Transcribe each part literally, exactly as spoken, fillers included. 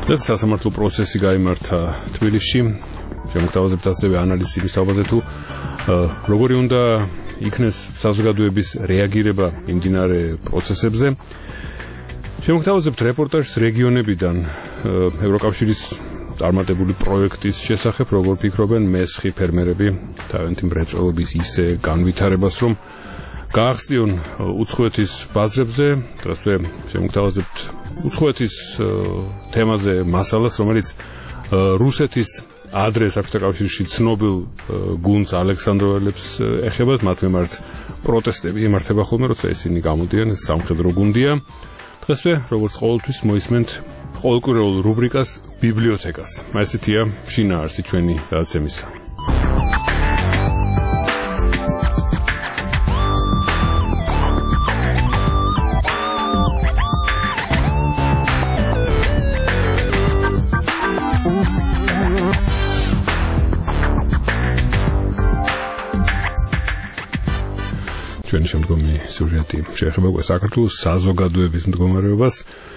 ეს სასამართლო პროცესი გაიმართა თბილისში. შემოგთავაზებთ ასევე ანალიზის იმის თაობაზე თუ როგორი უნდა იქნეს საზოგადოების რეაგირება იმდინარე პროცესებზე. შემოგთავაზებთ რეპორტაჟს რეგიონებიდან ევროკავშირის წარმატებული პროექტის შესახებ, როგორ ფიქრობენ მესხი ფერმერები თავიანთი მრეწველობის ისე განვითარებას, რომ გააღწიონ უცხოეთის ბაზრებზე. დღესვე შემოგთავაზებთ უცხოეთის თემაზე მასალას, რომელიც რუსეთის ადრეს საბჭოთა კავშირში ცნობილ გუნდს ალექსანდროველებს ეხება, მათ მიმართ პროტესტები იმართება ხოლმე, როცა ისინი გამოდიან, ეს სამხედრო გუნდია. დღესვე, როგორც ყოველთვის, მოისმენთ ყოველკვირეულ რუბრიკას ბიბლიოთეკას. ესეთია შინაარსი ჩვენი გადაცემისა. ჩვენი შემდგომი სიუჟეტი შეეხება უკვე საქართველოს საზოგადოების მდგომარეობას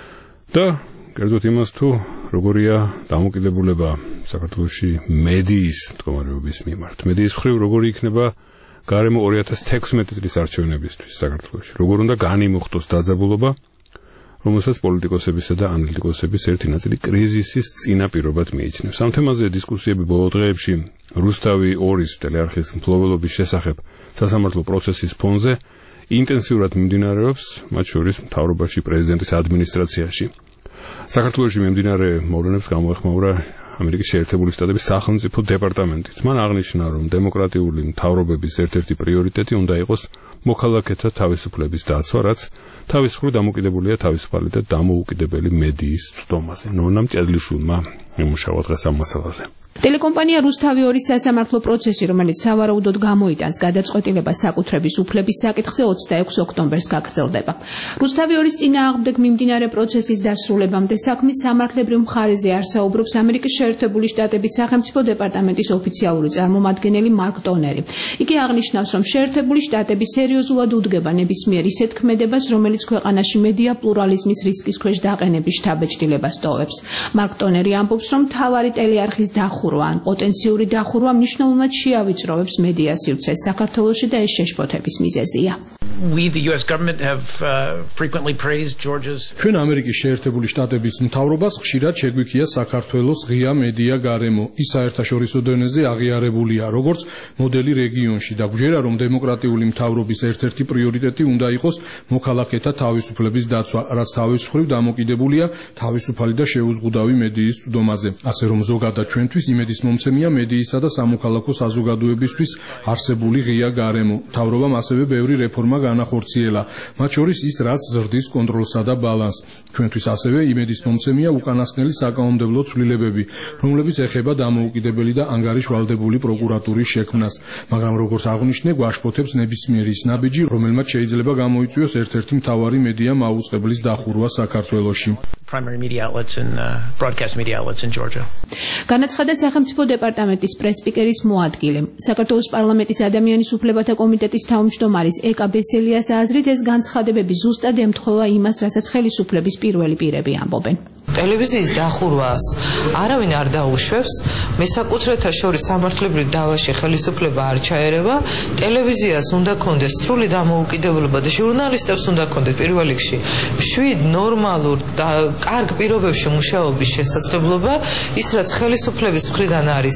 და კერძოდ იმას, თუ როგორია დამოკიდებულება საქართველოში მედიის მდგომარეობის მიმართ. მედიის მხრივ როგორი იქნება გარემო ორი ათას თექვსმეტი წლის არჩევნებისთვის საქართველოში. როგორ უნდა განიმუხტოს დაძაბულობა, რომელსაც პოლიტიკოსებისა და ანალიტიკოსების ერთი ნაწილი კრიზისის წინაპირობად მიიჩნევს. ამ თემაზე დისკუსიები ბოლო დღეებში რუსთავი ორის ტელეარხის მფლობელობის შესახებ სასამართლო პროცესის ფონზე ინტენსიურად მიმდინარეობს, მათ შორის მთავრობაში პრეზიდენტის ადმინისტრაციაში. საქართველოში მიმდინარე მოვლენებს გამოეხმაურა ამერიკის შეერთებული შტატების სახელმწიფო დეპარტამენტიც. მან აღნიშნა, რომ დემოკრატიული მთავრობების ერთ-ერთი პრიორიტეტი უნდა იყოს მოქალაქეთა თავისუფლების დაცვა, რაც თავის მხრივ დამოკიდებულია თავისუფალი და დამოუკიდებელი მედიის წვდომაზე. ნონა მჭედლიშვილმა იმუშავა დღეს ამ მასალაზე. ტელეკომპანია რუსთავი ორის სასამართლო პროცესი, რომელიც სავარაუდოდ გამოიტანს გადაწყვეტილებას საკუთრების უფლების საკითხზე ოცდაექვსი ოქტომბერს გაგრძელდება. რუსთავი ორის წინააღმდეგ მიმდინარე პროცესის დასრულებამდე საქმის სამართლებრივ მხარეზე არსაუბრობს ამერიკის შეერთებული შტატების სახელმწიფო დეპარტამენტის ოფიციალური წარმომადგენელი მარკ ტონერი. იგი აღნიშნავს, რომ შეერთებული შტატები სერიოზულად უდგება ნებისმიერ ისეთ ქმედებას, რომელიც ქვეყანაში მედია პლურალიზმის რისკის ქვეშ დაყენების შთაბეჭდილებას ტოვებს. მარკ ტონერი ამბობს, რომ მთავარი ტელეარხის დახურვა ან პოტენციური დახურვა მნიშვნელოვნად შეავიწროვებს მედია სივრცეს საქართველოში და ეს შეშფოთების მიზეზია. We, the U S government, have uh, frequently praised Georgia's. ჩვენ ამერიკის შეერთებული შტატების მთავრობას ხშირად შეგვიქია საქართველოს ღია მედია გარემო. ის საერთაშორისო დონეზე აღიარებულია როგორც მოდელი რეგიონში და გვჯერა, რომ დემოკრატიული მთავრობის ერთ-ერთი პრიორიტეტი უნდა იყოს მოქალაქეთა თავისუფლების დაცვა, რაც თავის მხრივ დამოკიდებულია თავისუფალი და შეუზღუდავი მედიის წვდომაზე. ასე რომ ზოგადად ჩვენთვის იმედის მომცემია მედიისა და სამოქალაქო საზოგადოებისთვის არსებული ღია გარემო. მთავრობამ ასევე ბევრი რეფორმა განახორციელა, მათ შორის ის, რაც ზრდის კონტროლსა და ბალანსს. ჩვენთვის ასევე იმედის მომცემია უკანასკნელი საკანონმდებლო ცვლილებები, რომლებიც ეხება დამოუკიდებელი და ანგარიშვალდებული პროკურატურის შექმნას, მაგრამ როგორც აღნიშნე, გვაშფოთებს ნებისმიერი ის ნაბიჯი, რომელმაც შეიძლება გამოიწვიოს ერთ-ერთი მთავარი მედია მაუწყებლის დახურვა საქართველოში. Primary media outlets and uh, broadcast media outlets in Georgia. განაცხადა სახელმწიფო დეპარტამენტის პრეს-სპიკერის მოადგილე. საქართველოს პარლამენტის ადამიანის უფლებათა კომიტეტის თავმჯდომარის ეკა ბესელიას აზრით, ეს განცხადებები ზუსტად ემთხვევა იმას, რასაც ხელისუფლების პირველი პირები ამბობენ. ტელევიზიის დახურვას არავინ არ დაუშვებს, მესაკუთრეთა შორის სამართლებრივ დავაში ხელისუფლება არ ჩაერევა, ტელევიზიას უნდა კონდეს სრული დამოუკიდებლობა და ჟურნალისტებს უნდა კონდეს პირველ რიგში მშვიდ, ნორმალურ და კარგ პირობებში მუშაობის შესაძლებლობა, ის რაც ხელისუფლების მხრიდან არის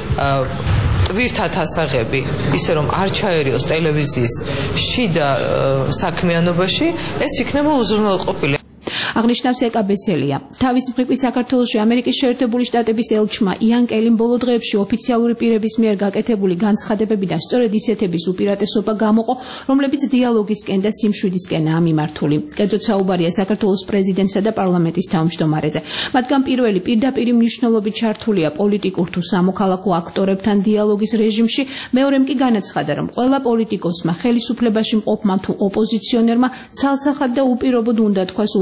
ტვირთად ასაღები, ისე რომ არ ჩაერიოს ტელევიზიის შიდა საქმიანობაში, ეს იქნება უზრუნველყოფილი. აღნიშნავს ეკა ბესელია. თავის მხრივ საქართველოში ამერიკის შეერთებული შტატების ელჩმა იან კელიმ ბოლო დღეებში ოფიციალური პირების მიერ გაკეთებული განცხადებებიდან სწორედ ისეთების უპირატესობა გამოყო, რომლებიც დიალოგისკენ და სიმშვიდისკენაა მიმართული. კერძოდ საუბარია საქართველოს პრეზიდენტსა და პარლამენტის თავმჯდომარეზე. მათგან პირველი პირდაპირ მნიშვნელობით ჩართულია პოლიტიკურ თუ სამოქალაქო აქტორებთან დიალოგის რეჟიმში, მეორემ კი განაცხადა, რომ ყველა პოლიტიკოსმა, ხელისუფლებაში მყოფმა თუ ოპოზიციონერმა ცალსახად და უპირობოდ უნდა თქვას უარი ნებისმიერ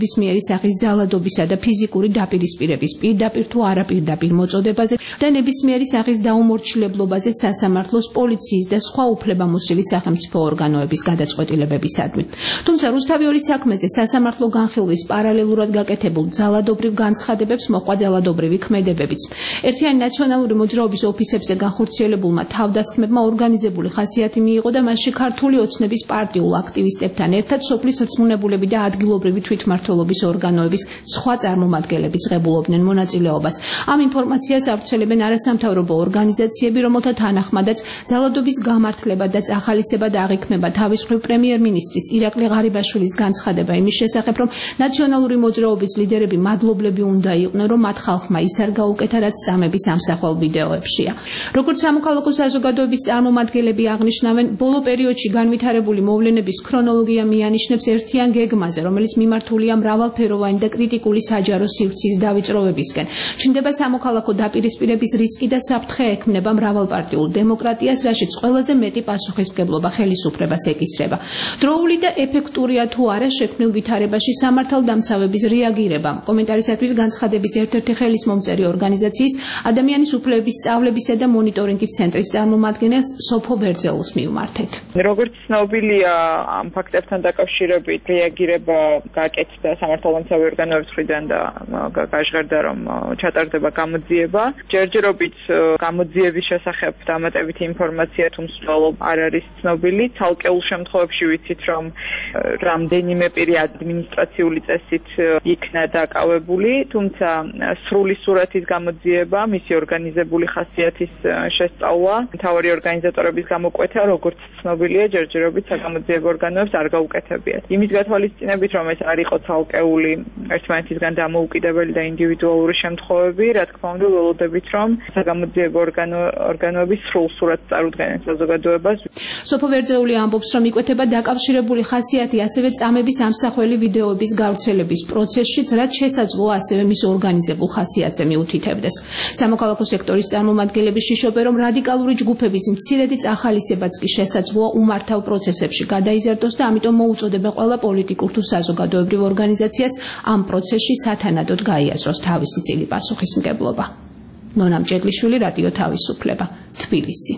ნებისმიერი სახის ძალადობისა და ფიზიკური დაპირისპირების პირდაპირ თუ არაპირდაპირ მოწოდებაზე და ნებისმიერი სახის დაუმორჩილებლობაზე სასამართლოს, პოლიციის და სხვა უფლებამოსილი სახელმწიფო ორგანოების გადაწყვეტილებებისადმი. თუმცა რუსთავიორის საქმეზე სასამართლო განხილვის პარალელურად გაკეთებულ ძალადობრივ განცხადებებს მოჰყვა ძალადობრივი ქმედებებიც. ერთიანი ნაციონალური მოძრაობის ოფისებზე განხორციელებულმა თავდასხმებმა ორგანიზებული ხასიათი მიიღო და მასში ქართული ოცნების პარტიულ აქტივისტებთან ერთად სოფლის რწმუნებულები და ადგილობრივი თვითმმართველობის ორგანოების სხვა წარმომადგენლებიც ღებულობდნენ მონაწილეობას. ამ ინფორმაციას ავრცელებენ არასამთავრობო ორგანიზაციები, რომელთა თანახმადაც ძალადობის გამართლება და წახალისება და აღიქმება თავისუფლ პრემიერ-მინისტრის ირაკლი ღარიბაშვილის განცხადება იმის შესახებ, რომ ნაციონალური მოძრაობის ლიდერები მადლობლები უნდა იყვნენ, რომ მათ ხალხმა ის არ გაუკეთა, რაც წამების ამსახველ ვიდეოებშია. როგორც სამოქალაქო საზოგადოების წარმომადგენლები აღნიშნავენ, ბოლო პერიოდში განვითარებული მოვლენების ქრონოლოგია მიანიშნებს ერთიან გეგმაზე, რომელიც მიმართულია მრავალფეროვანი და კრიტიკული საჯარო სივრცის დავიწროვებისკენ. ჩნდება სამოქალაქო დაპირისპირების რისკი და საფრთხე ექმნება მრავალპარტიულ დემოკრატიას, რაშიც ყველაზე მეტი პასუხისმგებლობა ხელისუფლებას ეკისრება. დროული და ეფექტურია თუ არა შექმნილ ვითარებაში სამართალდამცავების რეაგირება. კომენტარისათვის განცხადების ერთ-ერთი ხელისმომწერი ორგანიზაციის ადამიანის უფლებების სწავლებისა და მონიტორინგის ცენტრის წარმომადგენელს სოფო ვერძეულს მივმართეთ. როგორც ცნობილია, ამ ფაქტებთან დაკავშირებით რეაგირება გაკეთდა სამართალდამცავი ორგანოების მხრიდან და გაჟღერდა, რომ ჩატარდება გამოძიება. ჯერჯერობით გამოძიების შესახებ დამატებითი ინფორმაცია თუ მსვლელობა არ არის ცნობილი. ცალკეულ შემთხვევებში ვიცით, რომ რამდენიმე პირი ადმინისტრაციული წესით იქნა დაკავებული, თუმცა სრული სურათის გამოძიება, მისი ორგანიზებული ხასიათის შესწავლა, მთავარი ორგანიზატორების გამოკვეთა, როგორც ცნობილია, ჯერჯერობით საგამოძიებო ორგანოებს არ გაუკეთებიათ. იმის გათვალისწინებით, რომ ეს არ იყო ცალკეული ერთმანეთისგან დამოუკიდებელი და ინდივიდუალური შემთხვევები, რა თქმა უნდა, ველოდებით, რომ საგამოძიებო ორგანოები სრულ სურათს წარუდგენენ საზოგადოებას. სოფო ვერძეული ამბობს, რომ იკვეთება დაკავშირებული ხასიათი ასევე წამების ამსახველი ვიდეოების გავრცელების პროცესშიც, რაც შესაძლოა ასევე მის ორგანიზებულ ხასიათზე მიუთითებდეს. სამოქალაქო სექტორის წარმომადგენლები შიშობენ, რომ რადიკალური ჯგუფების მცირედი წახალისებაც კი შესაძლოა უმართავ პროცესებში გადაიზარდოს და ამიტომ მოუწოდებენ ყველა პოლიტიკურ თუ საზოგადოებრივ ორგანიზაციას ამ პროცესში სათანადოდ გაიაზროს თავისი წილი პასუხისმგებლობა. ნონა მჭედლიშვილი, რადიო თავისუფლება, თბილისი.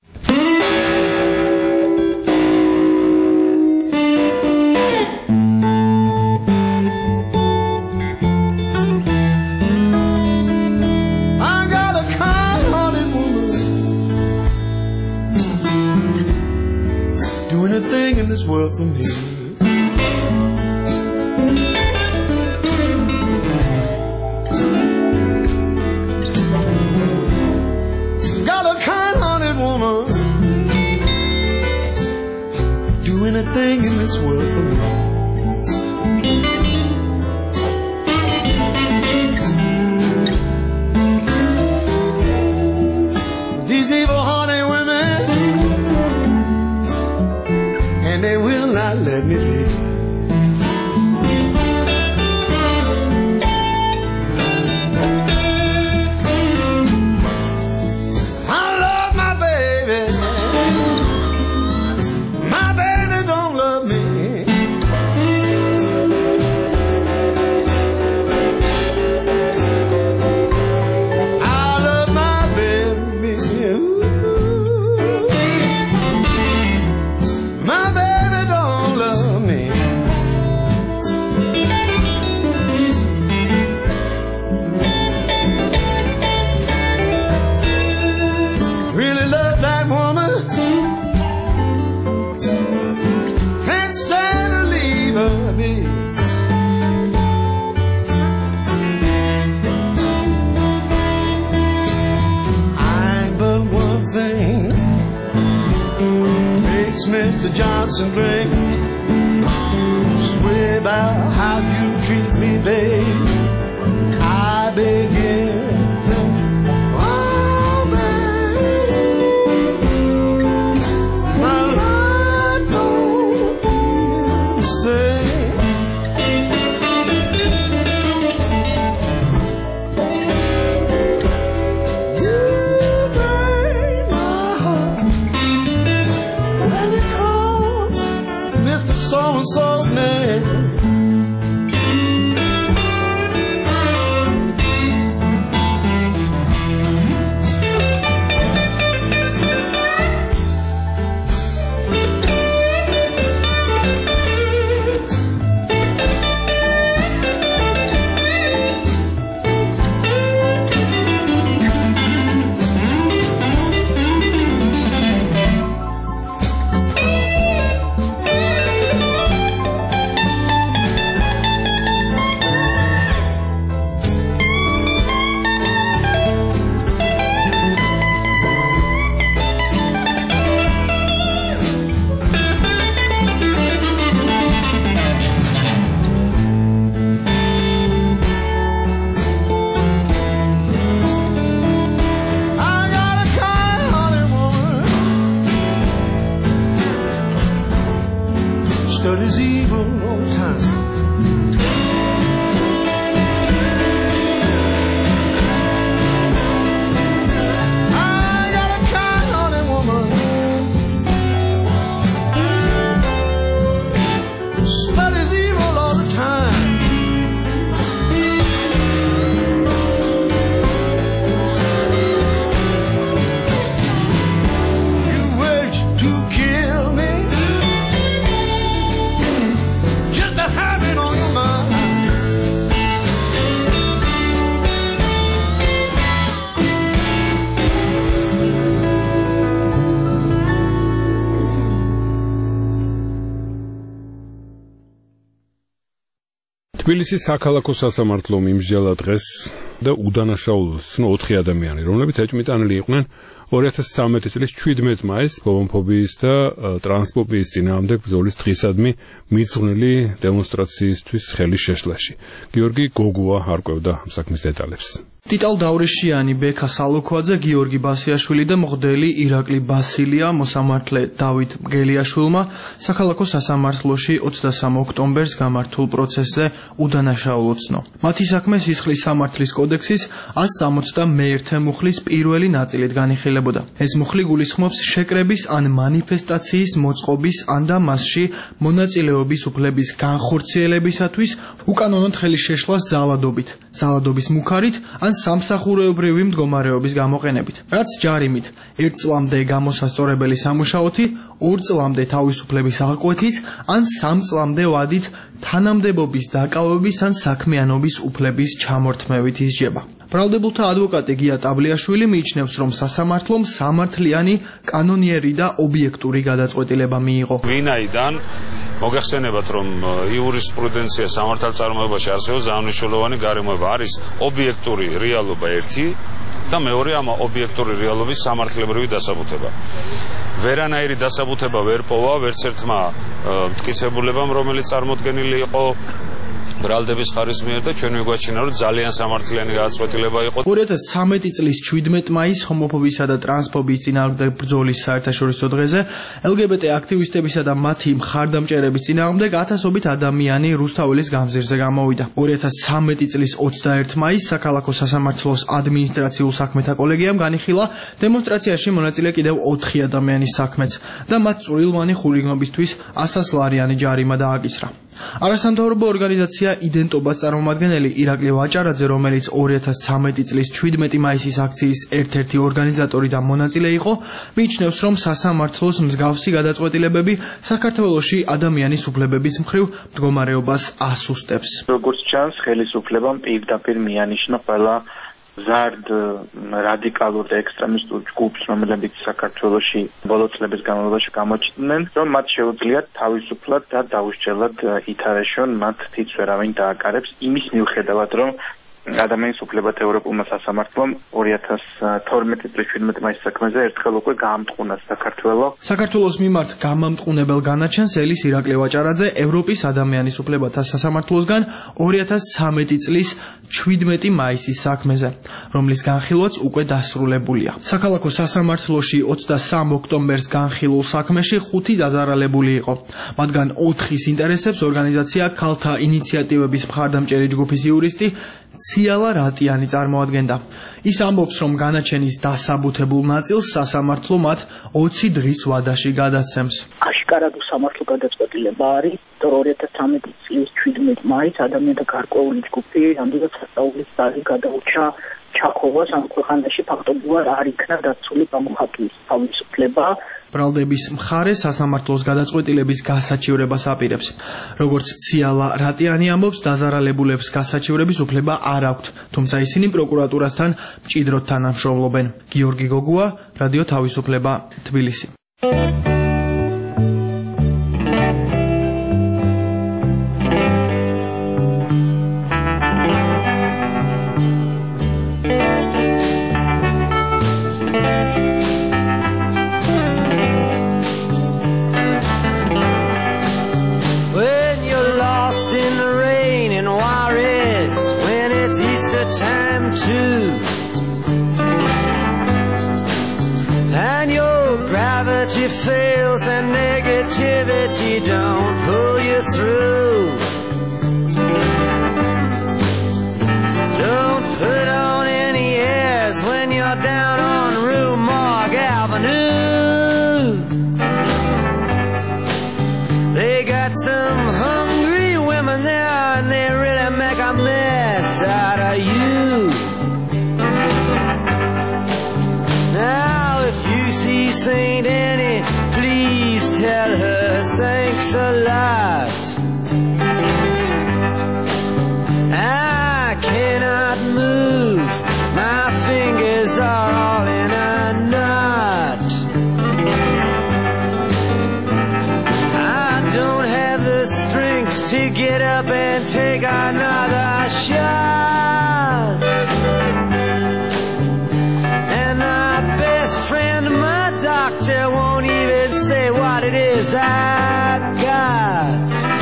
World for me. Got a kind-hearted woman do anything in this world for me. These evil-hearted women, and they will not let me live. I love my baby. My baby don't love me. I love my baby. My baby don't love me. Really love that woman. Can't stand to leave her be. I ain't but one thing makes Mister Johnson great. Swear about how you treat me, babe. I begin. Oh, babe, my life don't say. You break my heart when it comes Mister So-and-so's name. studies evil all the time. თბილისის საქალაქო სასამართლო მიმსჯელა დღეს და udანაშაულო ცნო ოთხი ადამიანი, რომლებიც ეჭვმიტანილი იყვნენ ორი ათას ცხრამეტი წლის შვიდმეტ მაისს ჰომოფობიის და ტრანსფობიის წინააღმდეგ ბრძოლის დღისადმი მიძღვნილი დემონსტრაციისთვის ხელის შეშლაში. გიორგი გოგუა არკვევდა ამ საქმის დეტალებს. ტიტალ დავრიშიანი, ბექა სალოქვაძე, გიორგი ბასიაშვილი და მღვდელი ირაკლი ბასილია მოსამართლე დავით მგელიაშვილმა საქალაქო სასამართლოში ოცდასამ ოქტომბერს გამართულ პროცესზე udანაშაულო ცნო. მათი საქმე სისხლის სამართლის კოდექსის ას სამოცდამეერთე მუხლის პირველი ნაწილით განიხილებოდა. ეს მუხლი გულისხმობს შეკრების ან მანიფესტაციის მოწყობის ან და მასში მონაწილეობის უფლების განხორციელებისათვის უკანონოდ ხელის შეშლას ძალადობით, ძალადობის მუქარით ან სამსახურეობრივი მდგომარეობის გამოყენებით, რაც ჯარიმით ერთ წლამდე გამოსასწორებელი სამუშაოთი, ორ წლამდე თავისუფლების აღკვეთით ან სამ წლამდე ვადით თანამდებობის დაკავების ან საქმიანობის უფლების ჩამორთმევით ისჯება. ბრალდებულთა ადვოკატი გია ტაბლიაშვილი მიიჩნევს, რომ სასამართლომ სამართლიანი, კანონიერი და ობიექტური გადაწყვეტილება მიიღო. ვინაიდან მოგეხსენებათ, რომ იურისპრუდენცია სამართალწარმოებაში არსებობს აღნიშნულოვანი გარემოება, არის ობიექტური რეალობა ერთი და მეორე ამ ობიექტური რეალობის სამართლებრივი დასაბუთება. ვერანაირი დასაბუთება ვერ პოვა ვერც ერთმა მტკიცებულებამ, რომელიც წარმოდგენილი იყო ბრალდების ხარის მიერ და ჩვენ მიგვაჩინა, რომ ძალიან სამართლიანი გადაწყვეტილება იყო. ორი ათას ცხრამეტი წლის შვიდმეტ მაისს ჰომოფობიისა და ტრანსფობიის წინააღმდეგ ბრძოლის საერთაშორისო დღეზე ელგებეტე აქტივისტებისა და მათი მხარდამჭერების წინააღმდეგ ათასობით ადამიანი რუსთაველის გამზირზე გამოვიდა. ორი ათას ცხრამეტი წლის ოცდაერთი მაისს საქალაქო სასამართლოს ადმინისტრაციულ საქმეთა კოლეგიამ განიხილა დემონსტრაციაში მონაწილე კიდევ ოთხი ადამიანის საქმეც და მათ წვრილმანი ხულიგნობისთვის ასას ლარიანი ჯარიმა დააკისრა. არასამთავრობო ორგანიზაცია იდენტობას წარმომადგენელი ირაკლი ვაჭარაძე, რომელიც ორი ათას ცხრამეტი წლის შვიდმეტი მაისის აქციის ერთ-ერთი ორგანიზატორი და მონაწილე იყო, მიიჩნევს, რომ სასამართლოს მსგავსი გადაწყვეტილებები საქართველოში ადამიანის უფლებების მხრივ მდგომარეობას ასუსტებს. როგორც ჩანს, ხელისუფლებამ პირდაპირ მიანიშნა ყველა ზარდ რადიკალურ და ექსტრემისტულ ჯგუფს, რომლებიც საქართველოში ბოლო წლების განმავლობაში გამოჩნდნენ, რომ მათ შეუძლიათ თავისუფლად და დაუსჯელად ითარეშონ, მათ თითს ვერავინ დააკარებს, იმის მიუხედავად, რომ ადამიანის უფლებათა ევროპულმა სასამართლომ ორი ათას თორმეტი წლის შვიდმეტი მაისის საქმეზე ერთხელ უკვე გაამტყუნა საქართველოს. საქართველოს მიმართ გამამტყუნებელ განაჩენს ელის ირაკლი ვაჭარაძე ევროპის ადამიანის უფლებათა სასამართლოსგან ორი ათას ცხრამეტი წლის შვიდმეტი მაისის საქმეზე, რომლის განხილვაც უკვე დასრულებულია. საქალაქო სასამართლოში ოცდასამ ოქტომბერს განხილულ საქმეში ხუთი დაზარალებული იყო. მათგან ოთხის ინტერესებს ორგანიზაცია ქალთა ინიციატივების მხარდამჭერი ჯგუფის იურისტი ციალა რატიანი წარმოადგენდა. ის ამბობს, რომ განაჩენის დასაბუთებულ ნაწილს სასამართლო მათ ოცი დღის ვადაში გადასცემს. აშკარად უსამართლო გადაწყვეტილება არის, რომ ორი ათას ცხრამეტი წლის შვიდმეტი მაისს ადამიანთა გარკვეული ჯგუფი ამდენად სასწაულის ძალით გადაურჩა ჩახოვას, ამ ქვეყანაში ფაქტობრივად არ იქნა დაცული გამოხატვის თავისუფლება. ბრალდების მხარე სასამართლოს გადაწყვეტილების გასაჩივრებას აპირებს. როგორც ციალა რატიანი ამბობს, დაზარალებულებს გასაჩივრების უფლება არ აქვთ, თუმცა ისინი პროკურატურასთან მჭიდროდ თანამშრომლობენ. გიორგი გოგუა, რადიო თავისუფლება, თბილისი. And your gravity fades. negativity don't pull you through. Don't put on any airs when you're down on Rue Morgue Avenue. They got some hungry women there, and they really make a mess out of you. Now, if you see Saint Annie, please tell her thanks a lot. I cannot move, my fingers are all in a knot. I don't have the strength to get up and take another shot. And my best friend, my doctor, won't even say what it is I got.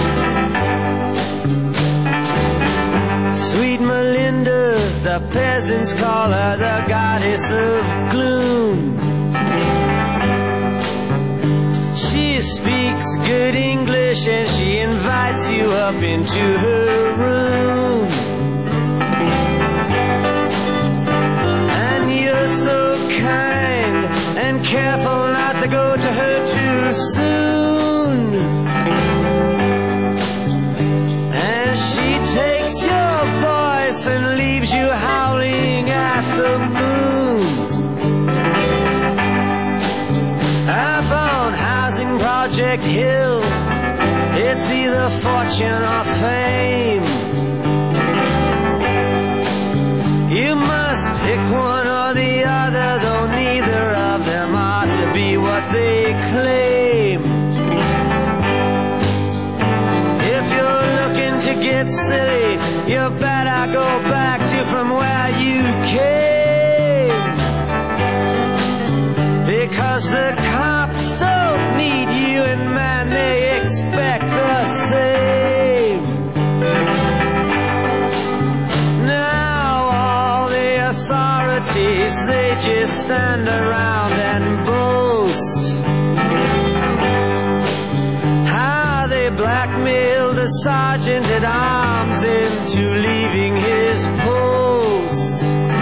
Sweet Melinda, the peasants call her the goddess of gloom. She speaks good English and she invites you up into her room. And you're so kind and careful not to go to her too soon. And she takes your voice and leaves you howling at the moon. Up on Housing Project Hill, it's either fortune or fame. You must pick one or the other, though neither of them ought to be what they claim. If you're looking to get silly, you better go back to from where you came. Because the cops don't need you, and man, they expect the same. Now all the authorities, they just stand around and boast how they blackmailed the sergeant at arms into leaving his post.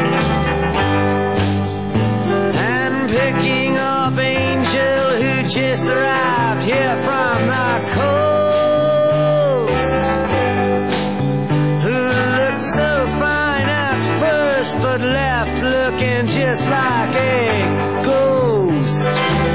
And picking up Angel, who just arrived here from the coast, who looked so fine at first but left looking just like a ghost.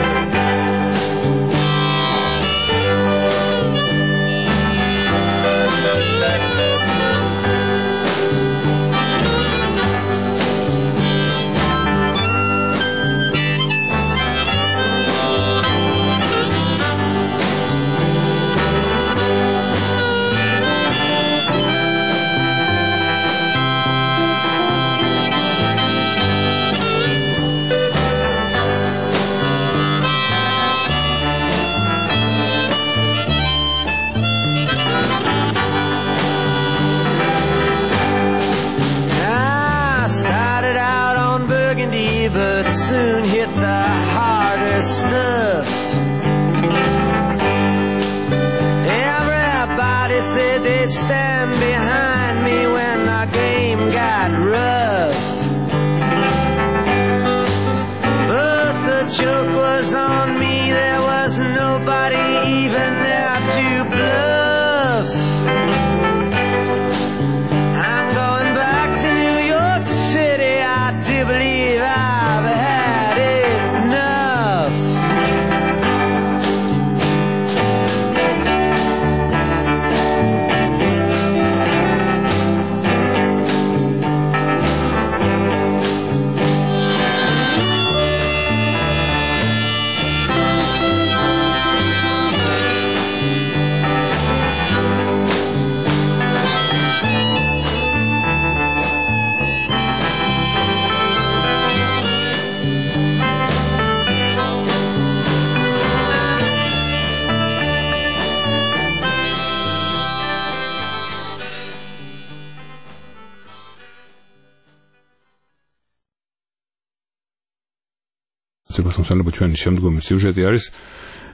But soon hit the harder stuff. Everybody said they'd stand behind me when the game got rough. But the joke was on me, there was nobody even there to bluff. I'm going back to New York City, I do believe I've had enough. მოსამსალებლო ჩვენი შემდგომი სიუჟეტი არის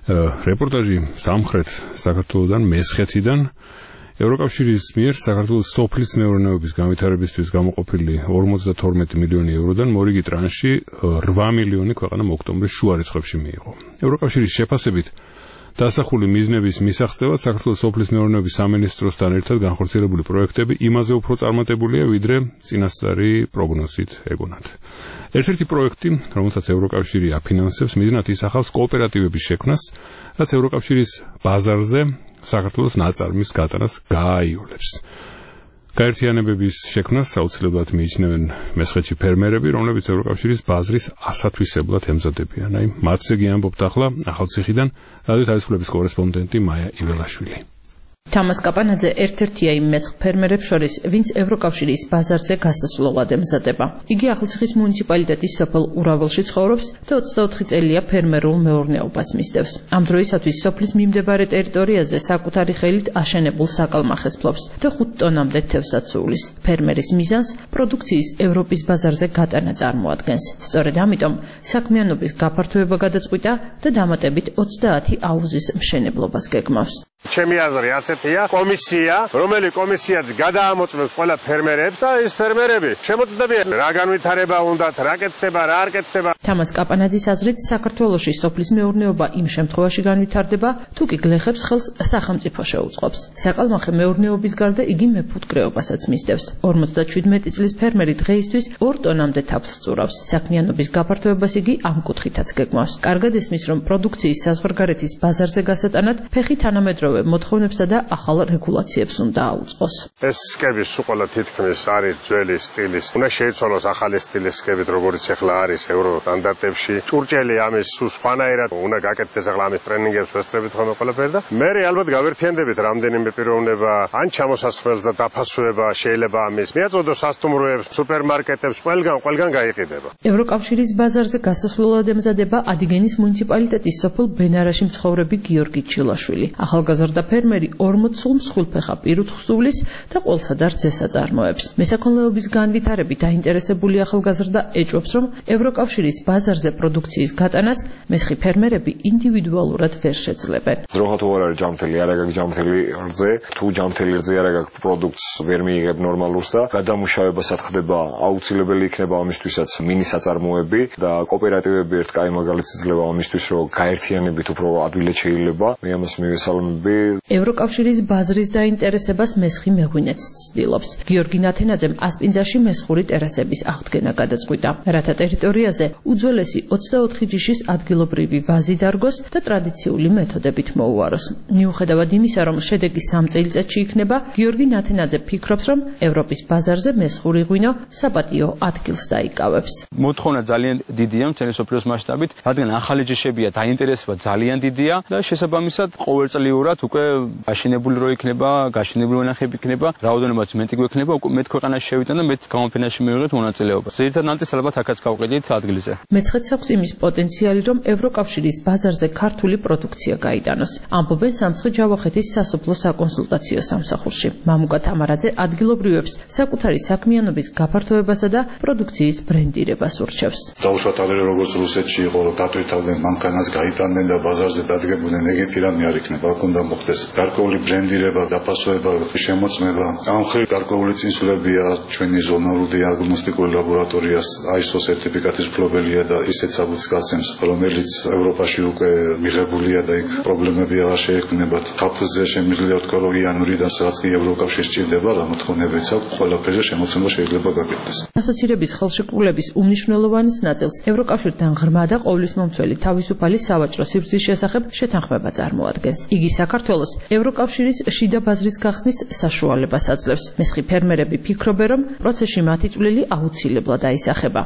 რეპორტაჟი სამხრეთ საქართველოსთან, მესხეთიდან. ევროკავშირის მიერ საქართველოს სოფლის მეურნეობის განვითარებისთვის გამოყოფილი ორმოცდათორმეტი მილიონი ევროდან მორიგი ტრანში რვა მილიონი ქვეყანამ ოქტომბრის შუა რიცხვებში მიიღო. ევროკავშირის შეფასებით დასახული მიზნების მისაღწევად საქართველოს სოფლის მეურნეობის სამინისტროსთან ერთად განხორციელებული პროექტები იმაზე უფრო წარმატებულია, ვიდრე წინასწარი პროგნოზით ეგონათ. ერთ-ერთი პროექტი, რომელსაც ევროკავშირი აფინანსებს, მიზნად ისახავს კოოპერატივების შექმნას, რაც ევროკავშირის ბაზარზე საქართველოს ნაწარმის გატანას გააიოლებს. გაერთიანებების შექმნას აუცილებლად მიიჩნევენ მესხეთში ფერმერები, რომლებიც ევროკავშირის ბაზრის ასათვისებლად ემზადებიან. აი, მათზე გიამბობთ ახლა ახალციხიდან რადიო თავისუფლების კორესპონდენტი მაია იველაშვილი. თამას კაპანაძე ერთ-ერთია იმ მესხ ფერმერებს შორის, ვინც ევროკავშირის ბაზარზე გასასვლელად ემზადება. იგი ახალციხის მუნიციპალიტეტის სოფელ ურაველში ცხოვრობს და ოცდაოთხი წელია ფერმერულ მეურნეობას მისდევს. ამ დროისათვის სოფლის მიმდებარე ტერიტორიაზე საკუთარი ხელით აშენებულ საკალმახეს ფლობს და ხუთ ტონამდე თევზად სუვლის. ფერმერის მიზანს პროდუქციის ევროპის ბაზარზე გატანა წარმოადგენს. სწორედ ამიტომ საქმიანობის გაფართოება გადაწყვიტა და დამატებით ოცდაათი აუზის მშენებლობას გეგმავს. ჩემი აზრი ასეთია, კომისია, რომელი კომისიაც გადაამოწმებს ყველა ფერმერებს და ეს ფერმერები შემოწმდებიან რა განვითარება უნდათ, რა კეთდება, რა არ კეთდება. თამას კაპანაძის აზრით, საქართველოში სოფლის მეურნეობა იმ შემთხვევაში განვითარდება, თუ კი გლეხებს ხელს სახელმწიფო შეუწყობს. საკალმახე მეურნეობის გარდა იგი მეფუტკრეობასაც მისდევს. ორმოცდაშვიდმეტი წლის ფერმერი დღეისთვის ორ ტონამდე თაფლს წურავს. საქმიანობის გაფართოებას იგი ამ კუთხითაც გეგმავს. კარგად ესმის, რომ პროდუქციის საზღვარგარეთის ბაზარზე გასატანად ფეხი თანამედროვე მოთხოვნებსა და ახალ რეგულაციებს უნდა აუწყოს. ეს სკები სულ თითქმის არის ძველი სტილის. უნდა შეიცვალოს ახალი სტილის სკებით, როგორც ახლა არის ევრო სტანდარტებში. ჭურჭელი ამის სულ სხვანაირად უნდა გაკეთდეს ახლა ამის ტრენინგებს ვესწრებით ხოლმე ყველაფერი და მე ალბათ გავერთიანდებით რამდენიმე პიროვნება, ან ჩამოსასხმელს და დაფასვება შეიძლება ამის. მიაწოდოს სასტუმროებს, სუპერმარკეტებს, ყველგან, ყველგან გაიყიდება. ევროკავშირის ბაზარზე გასასვლელად ემზადება ადიგენის მუნიციპალიტეტის სოფელ ბენარაში მცხოვრები გიორგი ჩილაშვილი. ახალგაზრდა ფერმერი ორმოც სულ მსხვილფეხა პირუთხს სუვლის და ყველსა და რძეს აწარმოებს. მესაქონლეობის განვითარებით დაინტერესებული ახალგაზრდა ეჭვობს, რომ ევროკავშირის ბაზარზე პროდუქციის გატანას მესხი ფერმერები ინდივიდუალურად ვერ შეძლებენ. დროხა თუ არ არის ჯამთელი, არ აქვს ჯამთელი რძე, თუ ჯამთელი რძე არ აქვს პროდუქტს ვერ მიიღებ ნორმალურს და გადამუშავებასაც ხდება, აუცილებელი იქნება ამისთვისაც მინის აწარმოები და კოოპერატივები ერთ კაი მაგალითს იძლევა ამისთვის, რომ გაერთიანებით უფრო ადვილად შეიძლება. მე ამას მივესალმები. ევროკავშირის ბაზრის დაინტერესებას მესხი მეღვინეც ცდილობს. გიორგი ნათენაძემ ასპინძაში მესხური ტერასების აღდგენა გადაწყვიტა, რათა ტერიტორიაზე უძველესი ოცდაოთხი ჯიშის ადგილობრივი ვაზი დარგოს და ტრადიციული მეთოდებით მოუაროს. მიუხედავად იმისა, რომ შედეგი სამ წელიწადში იქნება, გიორგი ნათენაძე ფიქრობს, რომ ევროპის ბაზარზე მესხური ღვინო საპატიო ადგილს დაიკავებს. მოთხოვნა ძალიან დიდია მთელი მსოფლიოს მასშტაბით, რადგან ახალი ჯიშებია, დაინტერესება ძალიან დიდია და შესაბამისად ყოველწლიურად უკვე გაშენებული რო იქნება, გაშენებული ვენახები იქნება, რაოდენობაც მეტი გვექნება, უკვე მეტ ქვეყანაში შევიდან და მეტ გამოფენაში მივიღეთ მონაწილეობას. ძირითადად ნაწილს ალბათ აქაც გავყიდით ადგილზე. მეცხრეც აქვს იმის პოტენციალი, რომ ევროკავშირის ბაზარზე ქართული პროდუქცია გაიტანოს. ამბობენ სამცხე ჯავახეთის სასოფლო საკონსულტაციო სამსახურში. მამუკა თამარაძე ადგილობრივებს საკუთარი საქმიანობის გაფართოებასა და პროდუქციის ბრენდირებას ურჩევს. დაუშვათ ადრე როგორც რუსეთში იყო, რომ დატვირთავდნენ მანქანას გაიტანდნენ და ბაზარზე დადგებოდნენ, ეგეთი რამე არ იქნება, აქ უნდა მოხდეს გარკვეული ბრენდირება, დაფასვება, შემოწმება. ამ მხრივ გარკვეული წინსვლებია, ჩვენი ზონალური დიაგნოსტიკური ლაბორატორია აი ეს ო სერტიფიკატის მფლობელია და ისეთ საბუთს გასცემს, რომელიც ევროპაში უკვე მიღებულია და იქ პრობლემები აღარ შეექმნებათ. თაფლზე შემიძლია ვთქვა, რომ იანვრიდან სადაც კი ევროკავშირი სჭირდება, რა მოთხოვნებიც აქვს, ყველაფერზე შემოცემა შეიძლება გაკეთდეს. ასოცირების ხელშეკრულების უმნიშვნელოვანეს ნაწილს ევროკავშირთან ღრმა და ყოვლისმომცველი თავისუფალი სავაჭრო სივრცის შესახებ შეთანხმება წარმოადგენს. იგი საქართველოს ევროკავშირის შიდა ბაზრის გახსნის საშუალებას აძლევს. მესხი ფერმერები ფიქრობენ, რომ პროცესში მათი წვლილი აუცილებლად აისახება.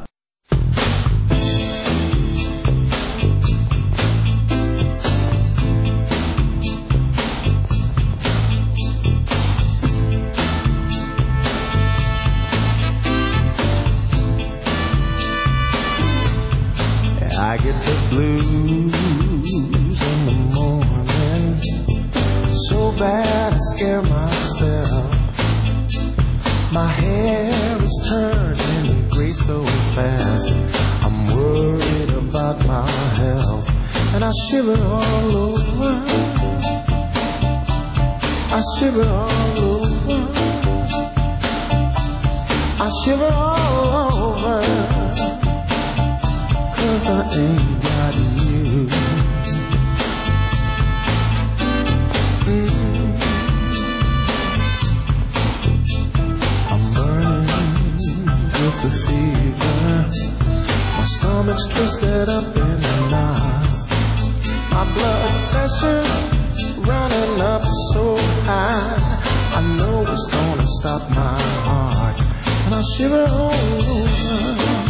I get the blues in the morning, so bad I scare myself. My hair is turning gray so fast, I'm worried about my health. and I shiver all over. I shiver all over. I shiver all over. 'Cause I ain't got you. Mm. I'm burning with the fever. My stomach's twisted up in knots. My blood pressure running up so high. I know it's gonna stop my heart. And I shiver all over.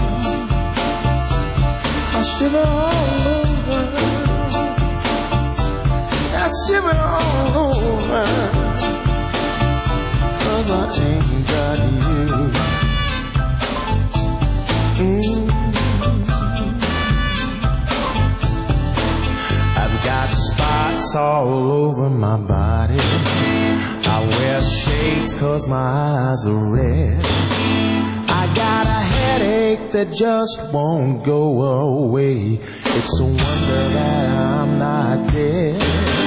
I shiver all over. I shiver all over. 'Cause I ain't got you. Mm. I've got spots all over my body. I wear shades 'cause my eyes are red. I got a headache that just won't go away. It's a wonder that I'm not dead.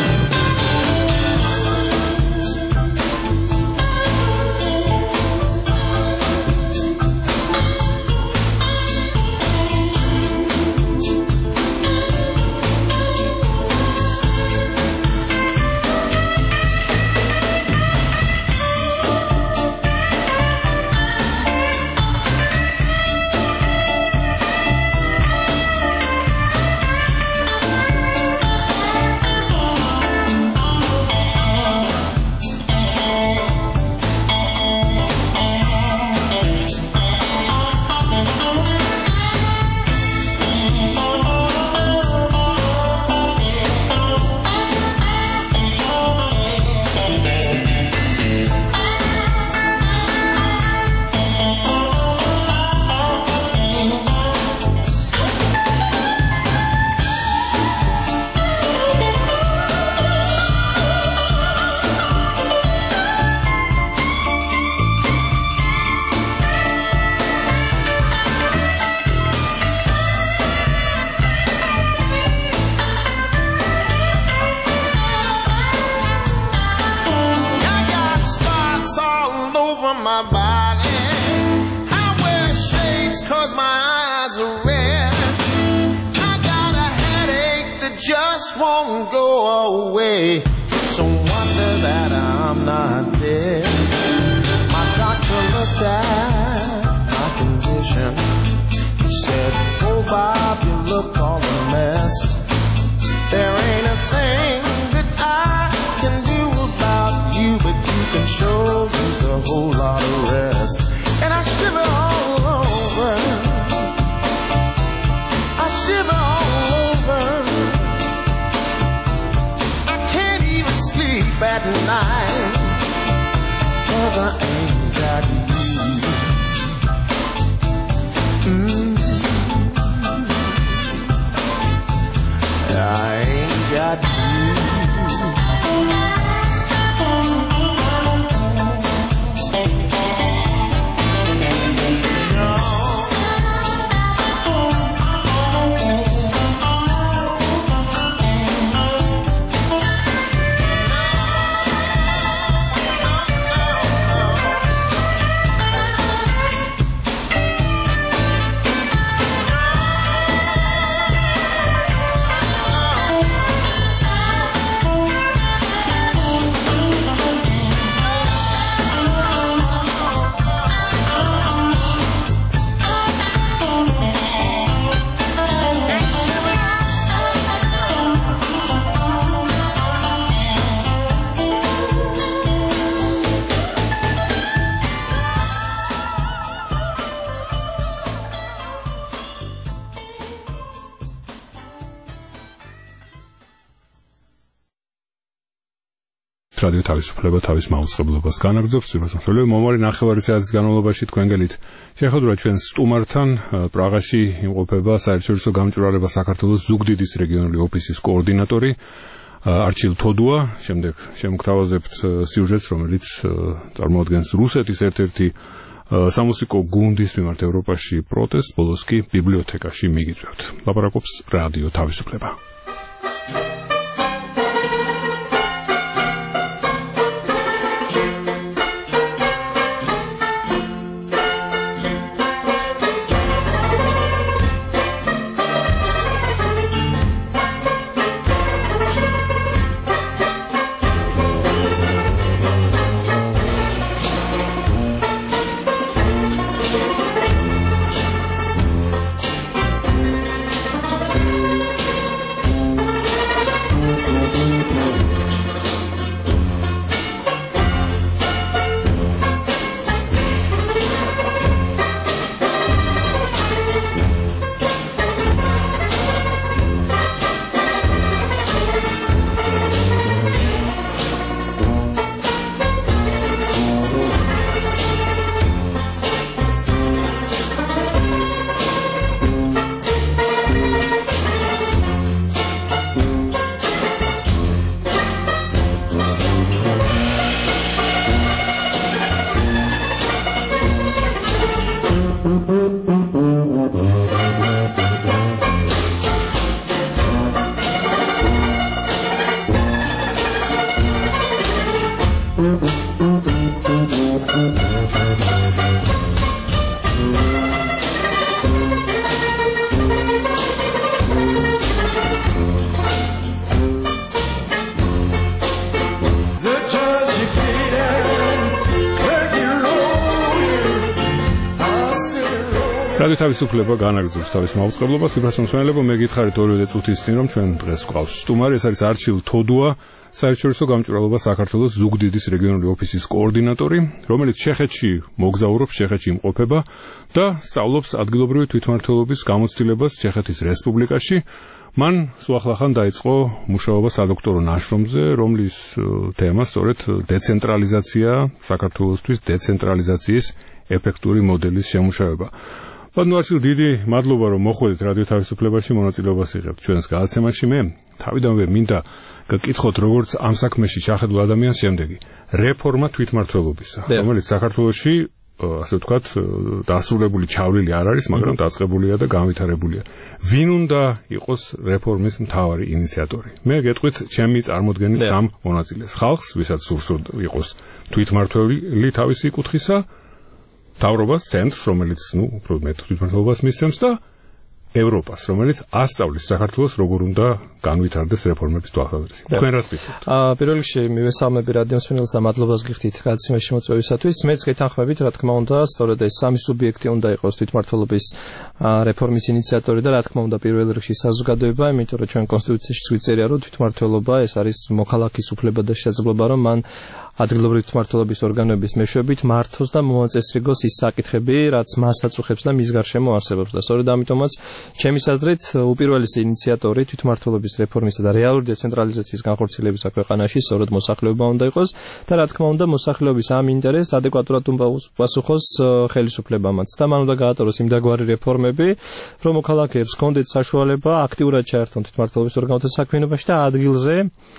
My body, I wear shades 'cause my eyes are red. I got a headache that just won't go away. It's a wonder that I'm not dead. My doctor looked at my condition. He said, "Oh Bob, you look all a mess. There ain't a thing that I can do about you, but you can show use a whole lot of rest." And I shiver all over. I shiver all over. I can't even sleep at night, 'cause I ain't got you. Mm. I ain't got you. რადიო თავისუფლება თავის მაუწყებლობას განაგრძობს. ძვირფასმხრივ მომავალი ნახევარი საათის განმავლობაში თქვენ გელით შეხვედრა ჩვენ სტუმართან პრაღაში იმყოფება საერთაშორისო გამჭვირვალება საქართველოს ზუგდიდის რეგიონული ოფისის კოორდინატორი არჩილ თოდუა. შემდეგ შემოგთავაზებთ სიუჟეტს, რომელიც წარმოადგენს რუსეთის ერთ-ერთი სამუსიკო გუნდის მიმართ ევროპაში პროტესტს, ბოლოს კი ბიბლიოთეკაში მიგიწევთ. ლაპარაკობს რადიო თავისუფლება. რადიო თავისუფლება განაგრძობს თავის მაუწყებლობას. ვიფასონსვენელებო, მე გითხარით ორივე წუთის წინ, რომ ჩვენ დღეს გვყავს სტუმარი, ეს არის არჩილ თოდუა, საერთაშორისო გამჭვირვალობა საქართველოს ზუგდიდის რეგიონული ოფისის კოორდინატორი, რომელიც ჩეხეთში მოგზაურობს, ჩეხეთში იმყოფება და სწავლობს ადგილობრივი თვითმმართველობის გამოცდილებას ჩეხეთის რესპუბლიკაში. მან სულახლახან დაიწყო მუშაობა სადოქტორო ნაშრომზე, რომლის თემა სწორედ დეცენტრალიზაცია, საქართველოსთვის დეცენტრალიზაციის ეფექტური მოდელის შემუშავება. ბატონო, დიდი მადლობა, რომ მოხვედით რადიო თავისუფლებაში მონაწილეობას იღებთ ჩვენს გადაცემაში. მე თავიდანვე მინდა გკითხოთ, როგორც ამ საქმეში ჩახედულ ადამიანს შემდეგი რეფორმა თვითმმართველობისა, რომელიც საქართველოში, ასე ვთქვათ, დასრულებული ჩავლილი არ არის, მაგრამ დაწყებულია და განვითარებულია. ვინ უნდა იყოს რეფორმის მთავარი ინიციატორი? მე გეტყვით ჩემი წარმოდგენის სამ მონაწილეს. ხალხს, ვისაც სურს იყოს თვითმმართველი თავისი კუთხისა, მთავრობას, ცენტრს, რომელიც, ну, უფრო მეტ თვითმმართველობას მისცემს და ევროპას, რომელიც ასწავლის საქართველოს როგორ უნდა განვითარდეს რეფორმების თვალსაზრისით. თქვენ რას ფიქრობთ? აა, პირველ რიგში მივესალმები რადიოსმენელს და მადლობას გიხდით გადაცემაში მოწვევისათვის. მეც გეთანხმებით, რა თქმა უნდა, სწორედ ეს სამი სუბიექტი უნდა იყოს თვითმმართველობის რეფორმის ინიციატორი და რა თქმა უნდა, პირველ რიგში საზოგადოება, იმიტომ რომ ჩვენ კონსტიტუციაში წერია, რომ თვითმმართველობა ეს არის მოქალაქის უფლება და შესაძლებლობა, რომ მან ადგილობრივი თვითმმართველობის ორგანოების მეშვეობით მართოს და მოაწესრიგოს ის საკითხები, რაც მას აწუხებს და მის გარშემო არსებობს და სწორედ ამიტომაც ჩემის აზრით უპირველესი ინიციატორი თვითმმართველობის რეფორმისა და რეალური დეცენტრალიზაციის განხორციელებისა ქვეყანაში სწორედ მოსახლეობა უნდა იყოს და რა თქმა უნდა მოსახლეობის ამ ინტერესს ადეკვატურად უნდა პასუხოს ხელისუფლებამაც და მან უნდა გაატაროს იმდაგვარი რეფორმები, რომ მოქალაქეებს ჰქონდეთ საშუალება აქტიურად ჩაერთონ თვითმმართველობის ორგანოთა საქმიანობაში და ადგილზე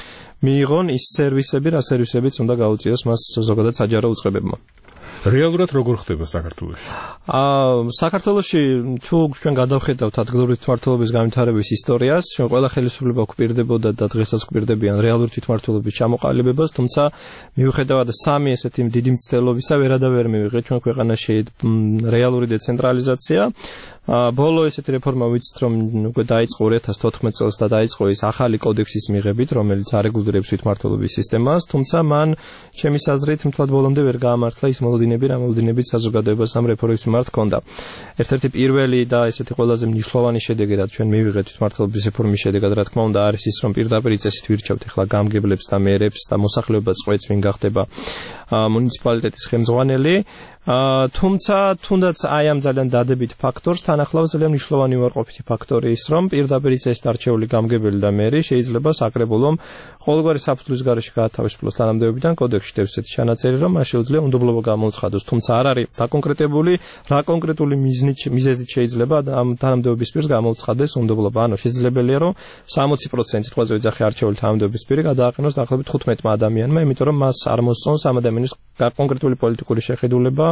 მიიღონ ის სერვისები, რა სერვისებიც უნდა გაუწიოს მას ზოგადად საჯარო უწყებებმა. რეალურად როგორ ხდება საქართველოში? აა, საქართველოში თუ ჩვენ გადავხედავთ ადგილობრივი თვითმმართველობის განვითარების ისტორიას, ჩვენ ყველა ხელისუფლება გვპირდებოდა და დღესაც გვპირდებიან რეალური თვითმმართველობის ჩამოყალიბებას, თუმცა მიუხედავად სამი ესეთი დიდი მცდელობისა, ვერადავერ მივიღეთ ჩვენ ქვეყანაში რეალური დეცენტრალიზაცია. ბოლო ესეთი რეფორმა ვიცით, რომ უკვე დაიწყო ორი ათას თოთხმეტ წელს და დაიწყო ის ახალი კოდექსის მიღებით, რომელიც არეგულირებს თვითმმართველობის სისტემას, თუმცა მან ჩემის აზრით მთლად ბოლომდე ვერ გაამართლა ის მოლოდინები, რა მოლოდინებიც საზოგადოებას ამ რეფორმის მიმართ ჰქონდა. ერთ-ერთი პირველი და ესეთი ყველაზე მნიშვნელოვანი შედეგი, რაც ჩვენ მივიღეთ თვითმმართველობის რეფორმის შედეგად, რა თქმა უნდა, არის ის, რომ პირდაპირ წესით ვირჩევთ ახლა გამგებლებს და მერებს და მოსახლეობას წყვეტს, ვინ გახდება მუნიციპალიტეტის ხელმძღვანელი. Uh, თუმცა თუნდაც აი ამ ძალიან დადებით ფაქტორს თან ახლავს ძალიან მნიშვნელოვანი უარყოფითი ფაქტორი ის, რომ პირდაპირ წესით არჩეული გამგებელი და მერი შეიძლება საკრებულომ ყოველგვარი საფუძვლის გარეშე გაათავისუფლოს თანამდებობიდან. კოდექსში დევს ესეთი ჩანაწერი, რომ მას შეუძლია უნდობლობა გამოუცხადოს, თუმცა არ არის დაკონკრეტებული რა კონკრეტული მიზნით მიზეზით შეიძლება ამ თანამდებობის პირს გამოუცხადეს უნდობლობა. ანუ შესაძლებელია, რომ სამოცი პროცენტი თვალზე ვიძახი არჩეული თანამდებობის პირი გადააყენოს დაახლოებით თხუთმეტმა ადამიანმა, იმიტომ რომ მას არ მოსწონს ამ ადამიანის კონკრეტული პოლიტიკური შეხედულება.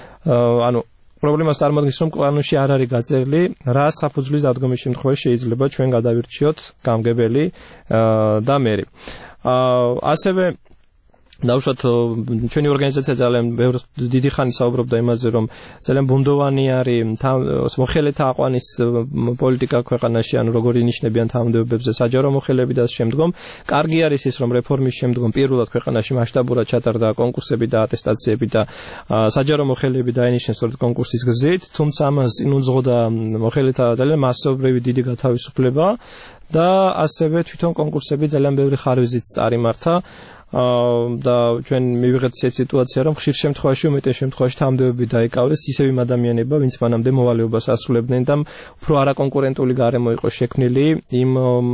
ანუ პრობლემას წარმოადგენს, რომ ყანონში არ არის გაწერილი, რა საფუძვლის დადგომის შემთხვევაში შეიძლება ჩვენ გადავირჩიოთ გამგებელი და მერი. ასევე დავუშვათ ჩვენი ორგანიზაცია ძალიან დიდი ხანი საუბრობდა იმაზე, რომ ძალიან ბუნდოვანი არის მოხელეთა აყვანის პოლიტიკა ქვეყანაში, ანუ როგორ ინიშნებიან თანამდებობებზე საჯარო მოხელეები და შემდგომ. კარგი არის ის, რომ რეფორმის შემდგომ პირველად ქვეყანაში მასშტაბურად ჩატარდა კონკურსები და ატესტაციები და საჯარო მოხელეები დაინიშნეს სწორედ კონკურსის გზით, თუმცა ამას წინ უძღოდა მოხელეთა ძალიან მასობრივი დიდი გათავისუფლება და ასევე თვითონ კონკურსები ძალიან ბევრი ხარვეზით წარიმართა. და ჩვენ მივიღეთ ისეთ სიტუაცია, რომ ხშირ შემთხვევაში უმეტეს შემთხვევაში თანამდებობები დაიკავეს ისევ იმ ადამიანებმა, ვინც მანამდე მოვალეობას ასრულებდნენ და უფრო არაკონკურენტული გარემო იყო შექმნილი იმ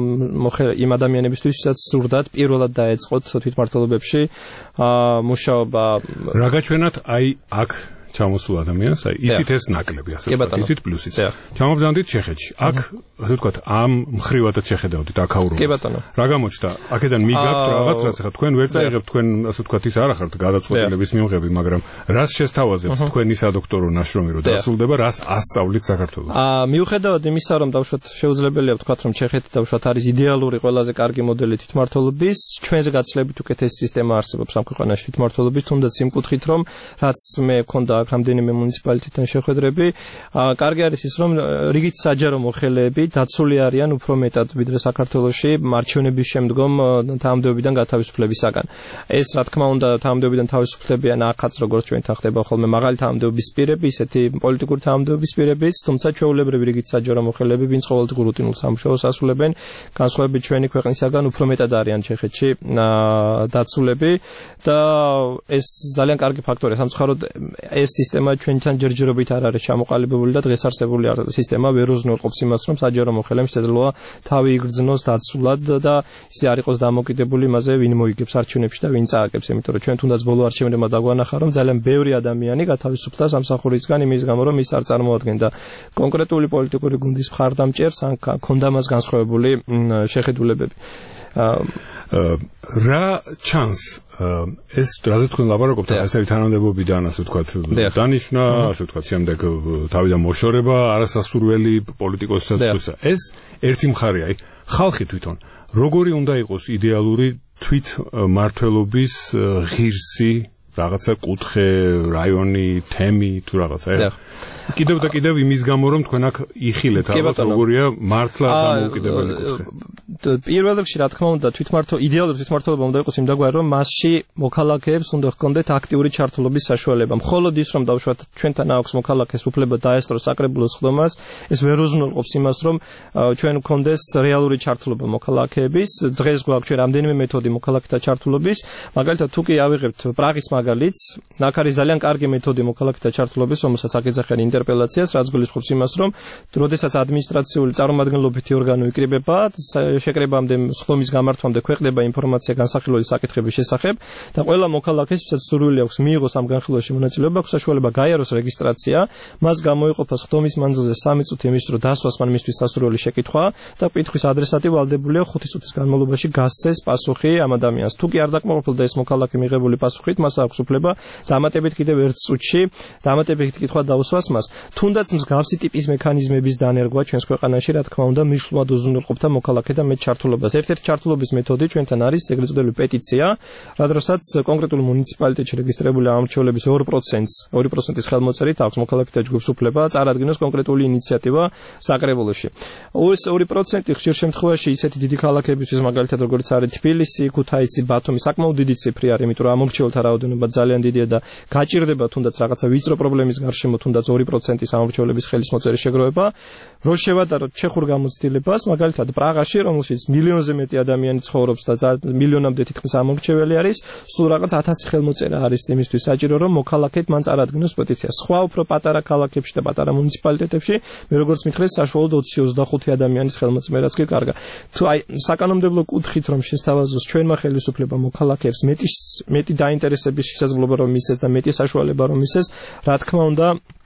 იმ ადამიანებისთვის, ვისაც სურდათ პირველად დაეწყოთ თვითმმართველობებში მუშაობა. რა გაჩვენათ აი აქ ჩამოსულ ადამიანს, აი იცით ეს ნაკლები, ასე ვთქვათ, იცით პლუსიც. ჩამოვზანდით ჩეხეთში. აქ, ასე ვთქვათ, ამ მხრივადაც შეხედავდით აქაურობას. კი ბატონო. რა გამოჩნდა? აქედან მიგაქვთ რაღაც, რაც ახლა თქვენ ვერ წაიღებთ, თქვენ ასე ვთქვათ, ის არ ახართ გადაწყვეტილების მიღები, მაგრამ რას შესთავაზებთ თქვენი სადოქტორო ნაშრომი, რომ დასრულდება, რას ასწავლით საქართველოს? აა მიუხედავად იმისა, რომ დავუშვათ შეუძლებელია ვთქვათ, რომ ჩეხეთი დავუშვათ არის იდეალური ყველაზე კარგი მოდელი თვითმმართველობის, ჩვენზე გაცილებით უკეთესი სისტემა არსებობს ამ ქვეყანაში თვითმმართველობის, თუნდაც იმ კუთხით, რომ რაც მე მქონდა აქ რამდენიმე მუნიციპალიტეტთან შეხვედრები, აა კარგი არის ის, რომ რიგით საჯარო მოხელეები დაცული არიან უფრო მეტად ვიდრე საქართველოში მარჩევნების შემდგომ თანამდებობიდან გათავისუფლებისაგან. ეს რა თქმა უნდა თანამდებობიდან თავისუფლებიან ახაც როგორც ჩვენთან ხდება ხოლმე მაღალი თანამდებობის პირები, ისეთი პოლიტიკური თანამდებობის პირებიც, თუმცა ჩვეულებრივი რიგით საჯარო მოხელეები, ვინც ყოველდღიურ რუტინულ სამუშაოს ასრულებენ, განსხვავებით ჩვენი ქვეყნისაგან უფრო მეტად არიან ჩეხეთში დაცულები და ეს ძალიან კარგი ფაქტორია. სამწუხაროდ ეს სისტემა ჩვენთან ჯერჯერობით არ არის ჩამოყალიბებული და დღეს არსებული სისტემა ვერ უზრუნველყოფს იმას, რომ საჯარო მოხელემ შესაძლოა თავი იგრძნოს დაცულად და ისე არ იყოს დამოკიდებული იმაზე, ვინ მოიგებს არჩევნებში და ვინ წააგებს, იმიტომ რომ ჩვენ თუნდაც ბოლო არჩევნებმა დაგვანახა, რომ ძალიან ბევრი ადამიანი გათავისუფლდა სამსახურისგან იმის გამო, რომ ის არ წარმოადგენდა კონკრეტული პოლიტიკური გუნდის მხარდამჭერს, ან ქონდა მას განსხვავებული შეხედულებები. რა ჩანს ეს რაზე თქვენ ლაპარაკობთ ეს არის თანამდებობიდან ასე ვთქვათ დანიშნა ასე ვთქვათ შემდეგ თავიდან მოშორება არასასურველი პოლიტიკოსებსაც ეს ერთი მხარეა აი ხალხი თვითონ როგორი უნდა იყოს იდეალური თვით მართლობის ღირსი რაღაცა კუთხე რაიონი თემი თუ რაღაცა კიდევ და კიდევ იმის გამო რომ თქვენ აქ იხილეთ ალბათ როგორია მართლა დამოუკიდებელი კუთხე პირველ რიგში რა თქმა უნდა თვითმმართველ იდეალური თვითმმართველობა უნდა იყოს იმდაგვარი რომ მასში მოქალაქეებს უნდა ჰქონდეთ აქტიური ჩართულობის საშუალება მხოლოდ ის რომ დავუშვათ ჩვენთან აქვს მოქალაქეს უფლება დაესწროს საკრებულოს ხდომას ეს ვერ უზრუნველყოფს იმას რომ ჩვენ გქონდეს რეალური ჩართულობა მოქალაქეების დღეს გვაქვს ჩვენ რამდენიმე მეთოდი მოქალაქეთა ჩართულობის მაგალითად თუ კი ავიღებთ პრაღის მაგალითს აქ არის ძალიან კარგი მეთოდი მოქალაქეთა ჩართულობის რომელსაც აკეცახიან ინტერპელაციას რაც გულისხმობს იმას რომ როდესაც ადმინისტრაციული წარმომადგენლობითი ორგანო იკრიბება შეკრებამდე სხდომის გამართვამდე ქვეყნდება ინფორმაცია განსახილველი საკითხების შესახებ და ყველა მოქალაქეს ვისაც სურვილი აქვს მიიღოს ამ განხილვაში მონაწილეობა აქვს საშუალება გაიაროს რეგისტრაცია მას გამოიყოფა სხდომის მანძილზე სამი წუთი იმისთვის რომ დასვას მან მისთვის სასურველი შეკითხვა და კითხვის ადრესატი ვალდებულია ხუთი წუთის განმავლობაში გასცეს პასუხი ამ ადამიანს თუ კი არ დაკმაყოფილდა ეს მოქალაქე მიღებული პასუხით მას აქვს უფლება დამატებით კიდევ ერთ წუთში დამატებით კითხვა დაუსვას მას თუნდაც მსგავსი ტიპის მექანიზმების დანერგვა ჩვენს ქვეყანაში რა თქმა უნდა მნიშვნელოვნად უზრუნველყოფდა მოქალაქეთა მეტ ჩართულობას ერთ-ერთი ჩართულობის მეთოდი ჩვენთან არის ეგრეთ წოდებული პეტიცია რადგანაც კონკრეტულ მუნიციპალიტეტში რეგისტრირებული ამორჩევლების ორი პროცენტს ორი პროცენტის ხელმოწერით აქვს მოქალაქეთა ჯგუფს უფლება წარადგინოს კონკრეტული ინიციატივა საკრებულოში ეს ორი პროცენტი ხშირ შემთხვევაში ისეთი დიდი ქალაქებისთვის მაგალითად როგორც არის თბილისი ქუთაისი ბათუმი საკმაოდ დიდი ციფრი არის იმიტომ რომ ამორჩევლთა რაოდენობა ძალიან დიდია და გაჭირდება თუნდაც რაღაცა ვიწრო პრობლემის გარშემო თუნდაც ორი პროცენტის ამორჩევლების ხელისმოწერის შეგროვება რო შევატაროთ ჩეხურ გამოცდილებას მაგალითად პრაღაში რომელშიც მილიონზე მეტი ადამიანი ცხოვრობს და მილიონამდე თითქმის ამორჩეველი არის სულ რაღაც ათასი ხელმოწერა არის იმისთვის საჭირო რომ მოქალაქედ მან წარადგინოს პეტიცია სხვა უფრო პატარა ქალაქებში და პატარა მუნიციპალიტეტებში მე როგორც მითხრეს საშუალოდ ოცი ოცდახუთი ადამიანის ხელმოწერაც კი კარგა თუ აი საკანონმდებლო კუთხით რომ შესთავაზოს ჩვენმა ხელისუფლება მოქალაქეებს მეტი მეტი დაინტერესების შესაძლებლობა რომ მისცეს და მეტი საშუალება რომ მისცეს რა თქმა უნდა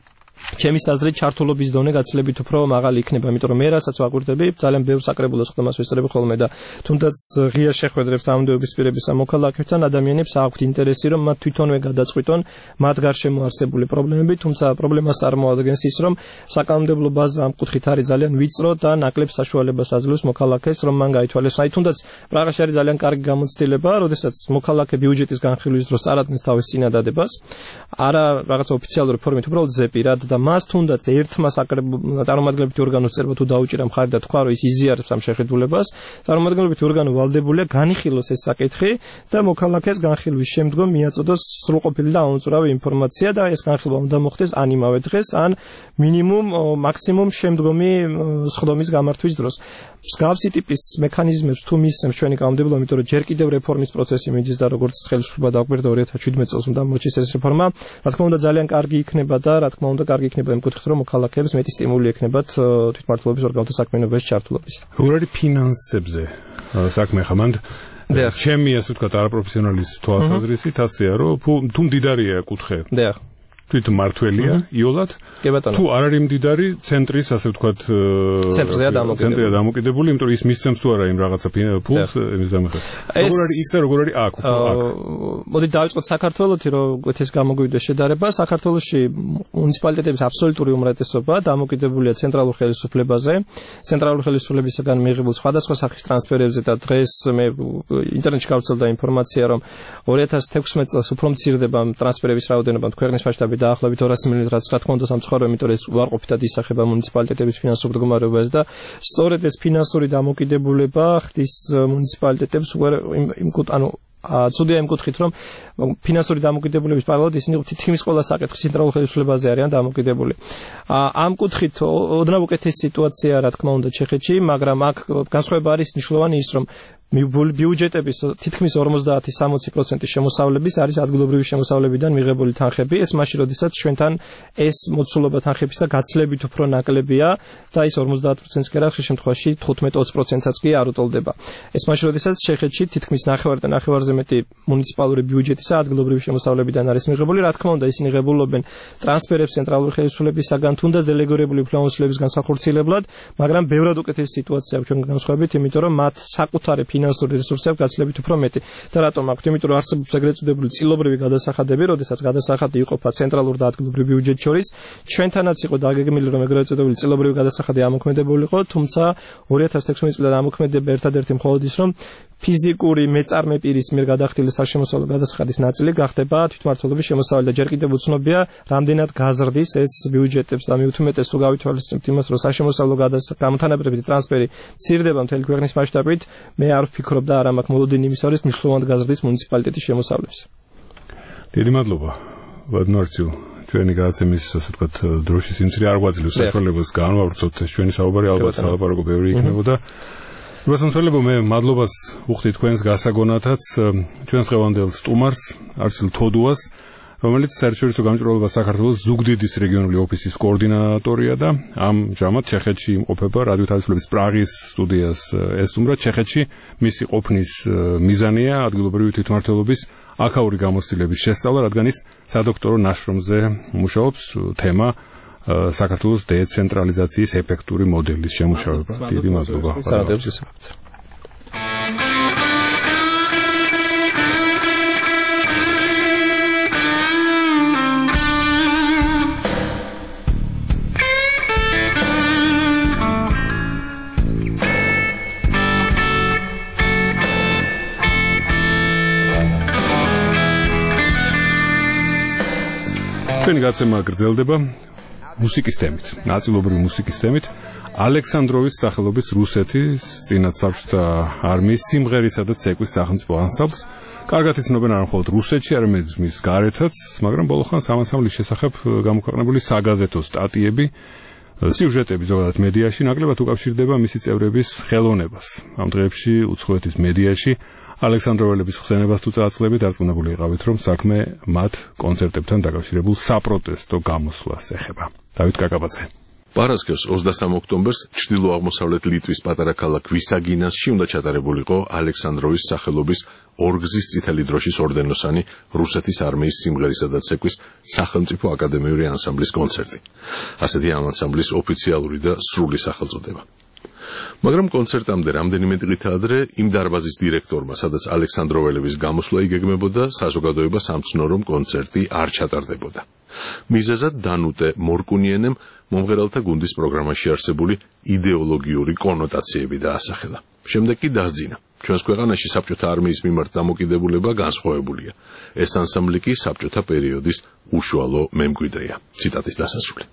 ჩემი აზრით ჩართულობის დონე გაცილებით უფრო მაღალი იქნება, იმიტომ რომ მე რასაც ვაკვირდები, ძალიან ბევრ საკრებულოს ხდომას ვესწრები ხოლმე და თუნდაც ღია შეხვედრებს თანამდებობის პირების ამ მოქალაქეებთან ადამიანებს აქვთ ინტერესი, რომ მათ თვითონვე გადაწყვიტონ მათ გარშემო არსებული პრობლემები, თუმცა პრობლემას წარმოადგენს ის, რომ საკანონმდებლო ბაზა ამ კუთხით არის ძალიან ვიწრო და ნაკლებ საშუალებას აძლევს მოქალაქეს, რომ მან გაითვალისწინოს. აი თუნდაც პრაღაში არის ძალიან კარგი გამოცდილება, როდესაც მოქალაქე ბიუჯეტის განხილვის დროს არადნის თავის წინადადებას, არა რაღაცა ოფიციალური ფორმით, უბრალოდ ზეპირად და მას თუნდაც ერთმა წარმომადგენლობითი ორგანოს წერვა თუ დაუჭირა მხარი და თქვა რომ ის იზიარებს ამ შეხედულებას წარმომადგენლობითი ორგანო ვალდებულია განიხილოს ეს საკითხი და მოქალაქეს განხილვის შემდგომ მიაწოდოს სრულყოფილი და აუწურავი ინფორმაცია და ეს განხილვა უნდა მოხდეს ან იმავე დღეს ან მინიმუმ მაქსიმუმ შემდგომი სხდომის გამართვის დროს მსგავსი ტიპის მექანიზმებს თუ მისცემს ჩვენი კანონმდებლობა იმიტომ რომ ჯერ კიდევ რეფორმის პროცესი მიდის და როგორც ხელისუფლება დაგვერდა ორი ათას შვიდმეტი წელს უნდა მოჩის ეს რეფორმა რა თქმა უნდა ძალიან კარგი იქნება და რა თქმა უნდა კარგი იქნება იმ კუთხით რომ მოქალაქეებს მეტი სტიმული ექნებათ თვითმმართველობის ორგანოთა საქმიანობაში ჩართულობის. როგორ არის ფინანსებზე საქმე ხა მანდ ჩემი ასე ვთქვათ არაპროფესიონალის თვალსაზრისით ასეა რომ თუ მდიდარია კუთხე. დიახ. თვით მართველია იოლად თუ არ არის მდიდარი ცენტრის ასე ვთქვათ ცენტრზეა დამოკიდებული ცენტრია დამოკიდებული იმიტომ რომ ის მისცემს თუ არა იმ რაღაცა ფულს იმის გამახსენებელად როგორ არის იქ და როგორ არის აქ აქ მოდი დავიწყოთ საქართველოსი რომ გვეთეს გამოგვივიდეს შედარება საქართველოში მუნიციპალიტეტების აბსოლუტური უმრავლესობა დამოკიდებულია ცენტრალურ ხელისუფლებაზე ცენტრალურ ხელისუფლებისგან მიღებულ სხვადასხვა სახის ტრანსფერებზე და დღეს მე ინტერნეტში გავრცელდა ინფორმაცია რომ ორი ათას თექვსმეტ წელს უფრო მცირდება ტრანსფერების რაოდენობა ქვეყნის მასშტაბით დაახლოებით ორასი მილიონი რაც რა თქმა უნდა სამწუხაროა იმიტომ რომ ეს უარყოფითად ისახება მუნიციპალიტეტების ფინანსურ მდგომარეობას და სწორედ ეს ფინანსური დამოკიდებულება ხდის მუნიციპალიტეტებს იმ ანუ ცუდია იმ კუთხით რომ ფინანსური დამოკიდებულების პარალელურად ისინი თითქმის ყველა საკითხი ცენტრალურ ხელისუფლებაზე არიან დამოკიდებული. ამ კუთხით ოდნავ უკეთესი სიტუაცია რა თქმა უნდა ჩეხეთში, მაგრამ აქ განსხვავება არის მნიშვნელოვანი ის რომ ბიუჯეტების თითქმის ორმოცდაათი სამოცი პროცენტი შემოსავლების არის ადგილობრივი შემოსავლებიდან მიღებული თანხები. ეს მაშინ როდესაც ჩვენთან ეს მოცულობა თანხებისა გაცლებით უფრო ნაკლებია და ის ორმოცდაათ პროცენტს კი არა, ხშირ შემთხვევაში თხუთმეტ ოცი პროცენტსაც კი არ უტოლდება. ეს მაშინ როდესაც ჩეხეთში თითქმის ნახევარი და ნახევარზე მეტი მუნიციპალური ბიუჯეტისა ადგილობრივი შემოსავლებიდან არის მიღებული. რა თქმა უნდა, ისინი ღებულობენ ტრანსფერებს ცენტრალური ხელისუფლებისაგან, თუნდაც დელეგირებული უფლებამოსილების განსახორციელებლად, მაგრამ ბევრად უკეთესი სიტუაცია აქვს ჩვენ განსხვავებით, იმიტომ რომ მათ საკუთარი ფინანსური რესურსები გაცლებით უფრო მეტი. და რატომ აქვთ? იმიტომ რომ არსებობს ეგრეთ წოდებული წილობრივი გადასახადები, როდესაც გადასახადი იყოფა ცენტრალურ და ადგილობრივ ბიუჯეტ შორის. ჩვენთანაც იყო დაგეგმილი რომ ეგრეთ წოდებული წილობრივი გადასახადი ამოქმედებულიყო, თუმცა ორი ათას თექვსმეტ წლიდან ამოქმედება ერთადერთი მხოლოდ ის რომ ფიზიკური მეწარმე პირის მიერ გადახდილი საშემოსავლო გადასახადის ნაწილი გახდება თვითმმართველობის შემოსავალი და ჯერ კიდევ უცნობია რამდენად გაზრდის ეს ბიუჯეტებს და მიუთმეტეს თუ გავითვალისწინებთ იმას რომ საშემოსავლო გამთანაბრებითი ტრანსფერი მცირდება მთელი ქვეყნის მასშტაბით მე არ ვფიქრობ და არ მაქვს მოლოდინი იმის არის მნიშვნელოვნად გაზრდის მუნიციპალიტეტის შემოსავლებს. დიდი მადლობა ვადნორცილ ჩვენი გადაცემის ასე ვთქვათ დროშის იმცირე არ გვაძლევს საშუალებას განვავრცოთ ჩვენი საუბარი ალბათ სალაპარაკო ბევრი იქნებოდა. მოსამსახურებო მე მადლობას ვუხდი თქვენს გასაგონათაც ჩვენს დღევანდელ სტუმარს არცილ თოდუას რომელიც საერთაშორისო გამჭვირვალობა საქართველოს ზუგდიდის რეგიონული ოფისის კოორდინატორია და ამჟამად ჩეხეთში იმყოფება რადიო თავისუფლების პრაღის სტუდიას ესტუმრა ჩეხეთში მისი ყოფნის მიზანია ადგილობრივი თვითმმართველობის აქაური გამოცდილების შესწავლა რადგან ის სადოქტორო ნაშრომზე მუშაობს თემა საქართველოს დეცენტრალიზაციის ეფექტური მოდელის შემუშავება. დიდი მადლობა. ჩვენი გაცემა გრძელდება მუსიკის თემით, ნაწილობრივი მუსიკის თემით, ალექსანდროვის სახელობის რუსეთის წინათ საბჭოთა არმიის სიმღერისა და ცეკვის სახელმწიფო ანსამბლს. კარგად იცნობენ არა მხოლოდ რუსეთში, არამედ მის გარეთაც, მაგრამ ბოლო ხანს ამ ანსამბლის შესახებ გამოქვეყნებული საგაზეთო სტატიები, სიუჟეტები ზოგადად მედიაში ნაკლებად უკავშირდება მისი წევრების ხელოვნებას. ამ დღეებში უცხოეთის მედიაში ალექსანდროველების ხსენებას თუ წარწლებით დარწმუნებული იყავით, რომ საქმე მათ კონცერტებთან დაკავშირებულ საპროტესტო გამოსვლას ეხება. დავით კაკაბაძე. პარასკევს ოცდასამი ოქტომბერს ჩრდილო-აღმოსავლეთ ლიტვის პატარა ქალაქ ვისაგინასში უნდა ჩატარებულიყო ალექსანდროვის სახელობის ორგზის წითელი დროშის ორდენოსანი რუსეთის არმიის სიმღერისა და ცეკვის სახელმწიფო აკადემიური ანსამბლის კონცერტი. ასეთი ამ ანსამბლის ოფიციალური და სრული სახელწოდება. მაგრამ კონცერტამდე რამდენიმე დღით ადრე იმ დარბაზის დირექტორმა, სადაც ალექსანდროველების გამოსვლა იგეგმებოდა, საზოგადოებას ამცნო, რომ კონცერტი არ ჩატარდებოდა. მიზეზად დანუტე მორკუნიენემ მომღერალთა გუნდის პროგრამაში არსებული იდეოლოგიური კონოტაციები დაასახელა. შემდეგ კი დასძინა. ჩვენს ქვეყანაში საბჭოთა არმიის მიმართ დამოკიდებულება განსხვავებულია. ეს ანსამბლი კი საბჭოთა პერიოდის უშუალო მემკვიდრეა. ციტატის დასასრული.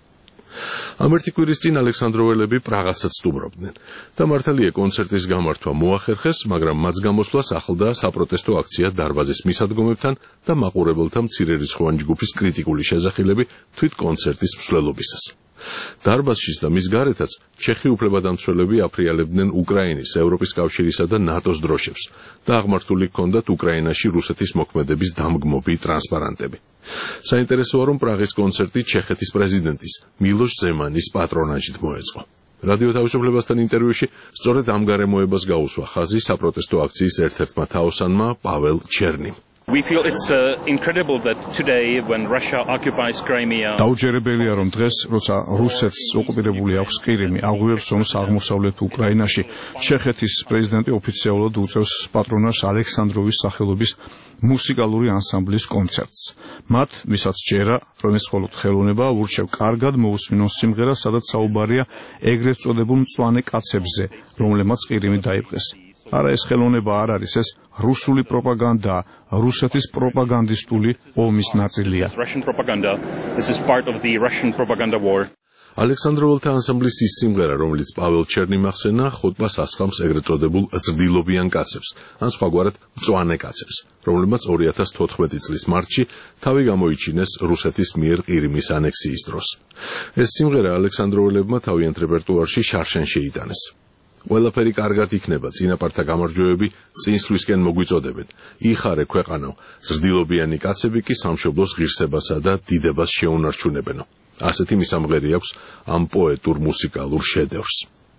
ამ ერთი კვირის წინ ალექსანდროველები პრაღასაც სტუმრობდნენ და მართალია კონცერტის გამართვა მოახერხეს, მაგრამ მას გამოსვლას ახლდა საპროტესტო აქცია დარბაზის მისადგომებთან და მაყურებელთა მცირერიცხოვანი ჯგუფის კრიტიკული შეძახილები თვით კონცერტის მსვლელობისას. დარბაზშიც და მის გარეთაც ჩეხი უფლებადამცველები აფრიალებდნენ უკრაინის, ევროპის კავშირისა და ნატოს დროშებს და აღმართული ჰქონდათ უკრაინაში რუსეთის მოქმედების დამგმობი ტრანსპარანტები. საინტერესოა, რომ პრაღის კონცერტი ჩეხეთის პრეზიდენტის მილოშ ზემანის პატრონაჟით მოეწყო. რადიო თავისუფლებასთან ინტერვიუში სწორედ ამ გარემოებას გაუსვა ხაზი საპროტესტო აქციის ერთ-ერთმა თაოსანმა პაվել ჩერნიმ. We feel it's uh, incredible that today when Russia occupies Crimea დაუჯერებელია რომ დღეს როცა რუსეთს ოკუპირებული აქვს ყირიმი აღვიებს ომს აღმოსავლეთ უკრაინაში ჩეხეთის პრეზიდენტი ოფიციალურად უწევს პატრონაჟს ალექსანდროვის სახელობის მუსიკალური ანსამბლის კონცერტს. მათ ვისაც ჯერა რომ ეს მხოლოდ ხელოვნება ურჩევ კარგად მოусმინონ სიმღერა სადაც საუბარია ეგრეთ წოდებულ მწვანე კაცებზე რომლებმაც ყირიმი დაიპყრეს. არა ეს ხელოვნება არ არის ეს რუსული პროპაგანდა რუსეთის პროპაგანდისტული ომის ნაწილია. Russian propaganda. This is part of the Russian propaganda war. ალექსანდროველთა ანსამბლის ის სიმღერა, რომელიც პაվել ჩერნიმ ახსენა, ხოტბას ასხამს ეგრეთ წოდებულ ზრდილობიან კაცებს, ან სხვაგვარად მწვანე კაცებს, რომლებმაც ორი ათას თოთხმეტი წლის მარტში თავი გამოიჩინეს რუსეთის მიერ ყირიმის ანექსიის დროს. ეს სიმღერა ალექსანდროველებმა თავიანთ რეპერტუარში შარშან შეიტანეს. ყველაფერი კარგად იქნება, წინაპართა გამარჯვებები წინსვლისკენ მოგვიწოდებენ. იხარე ქვეყანო, ზრდილობიანი კაცები კი სამშობლოს ღირსებასა და დიდებას შეუნარჩუნებენო. ასეთი მისამღერი აქვს ამ პოეტურ მუსიკალურ შედევრს.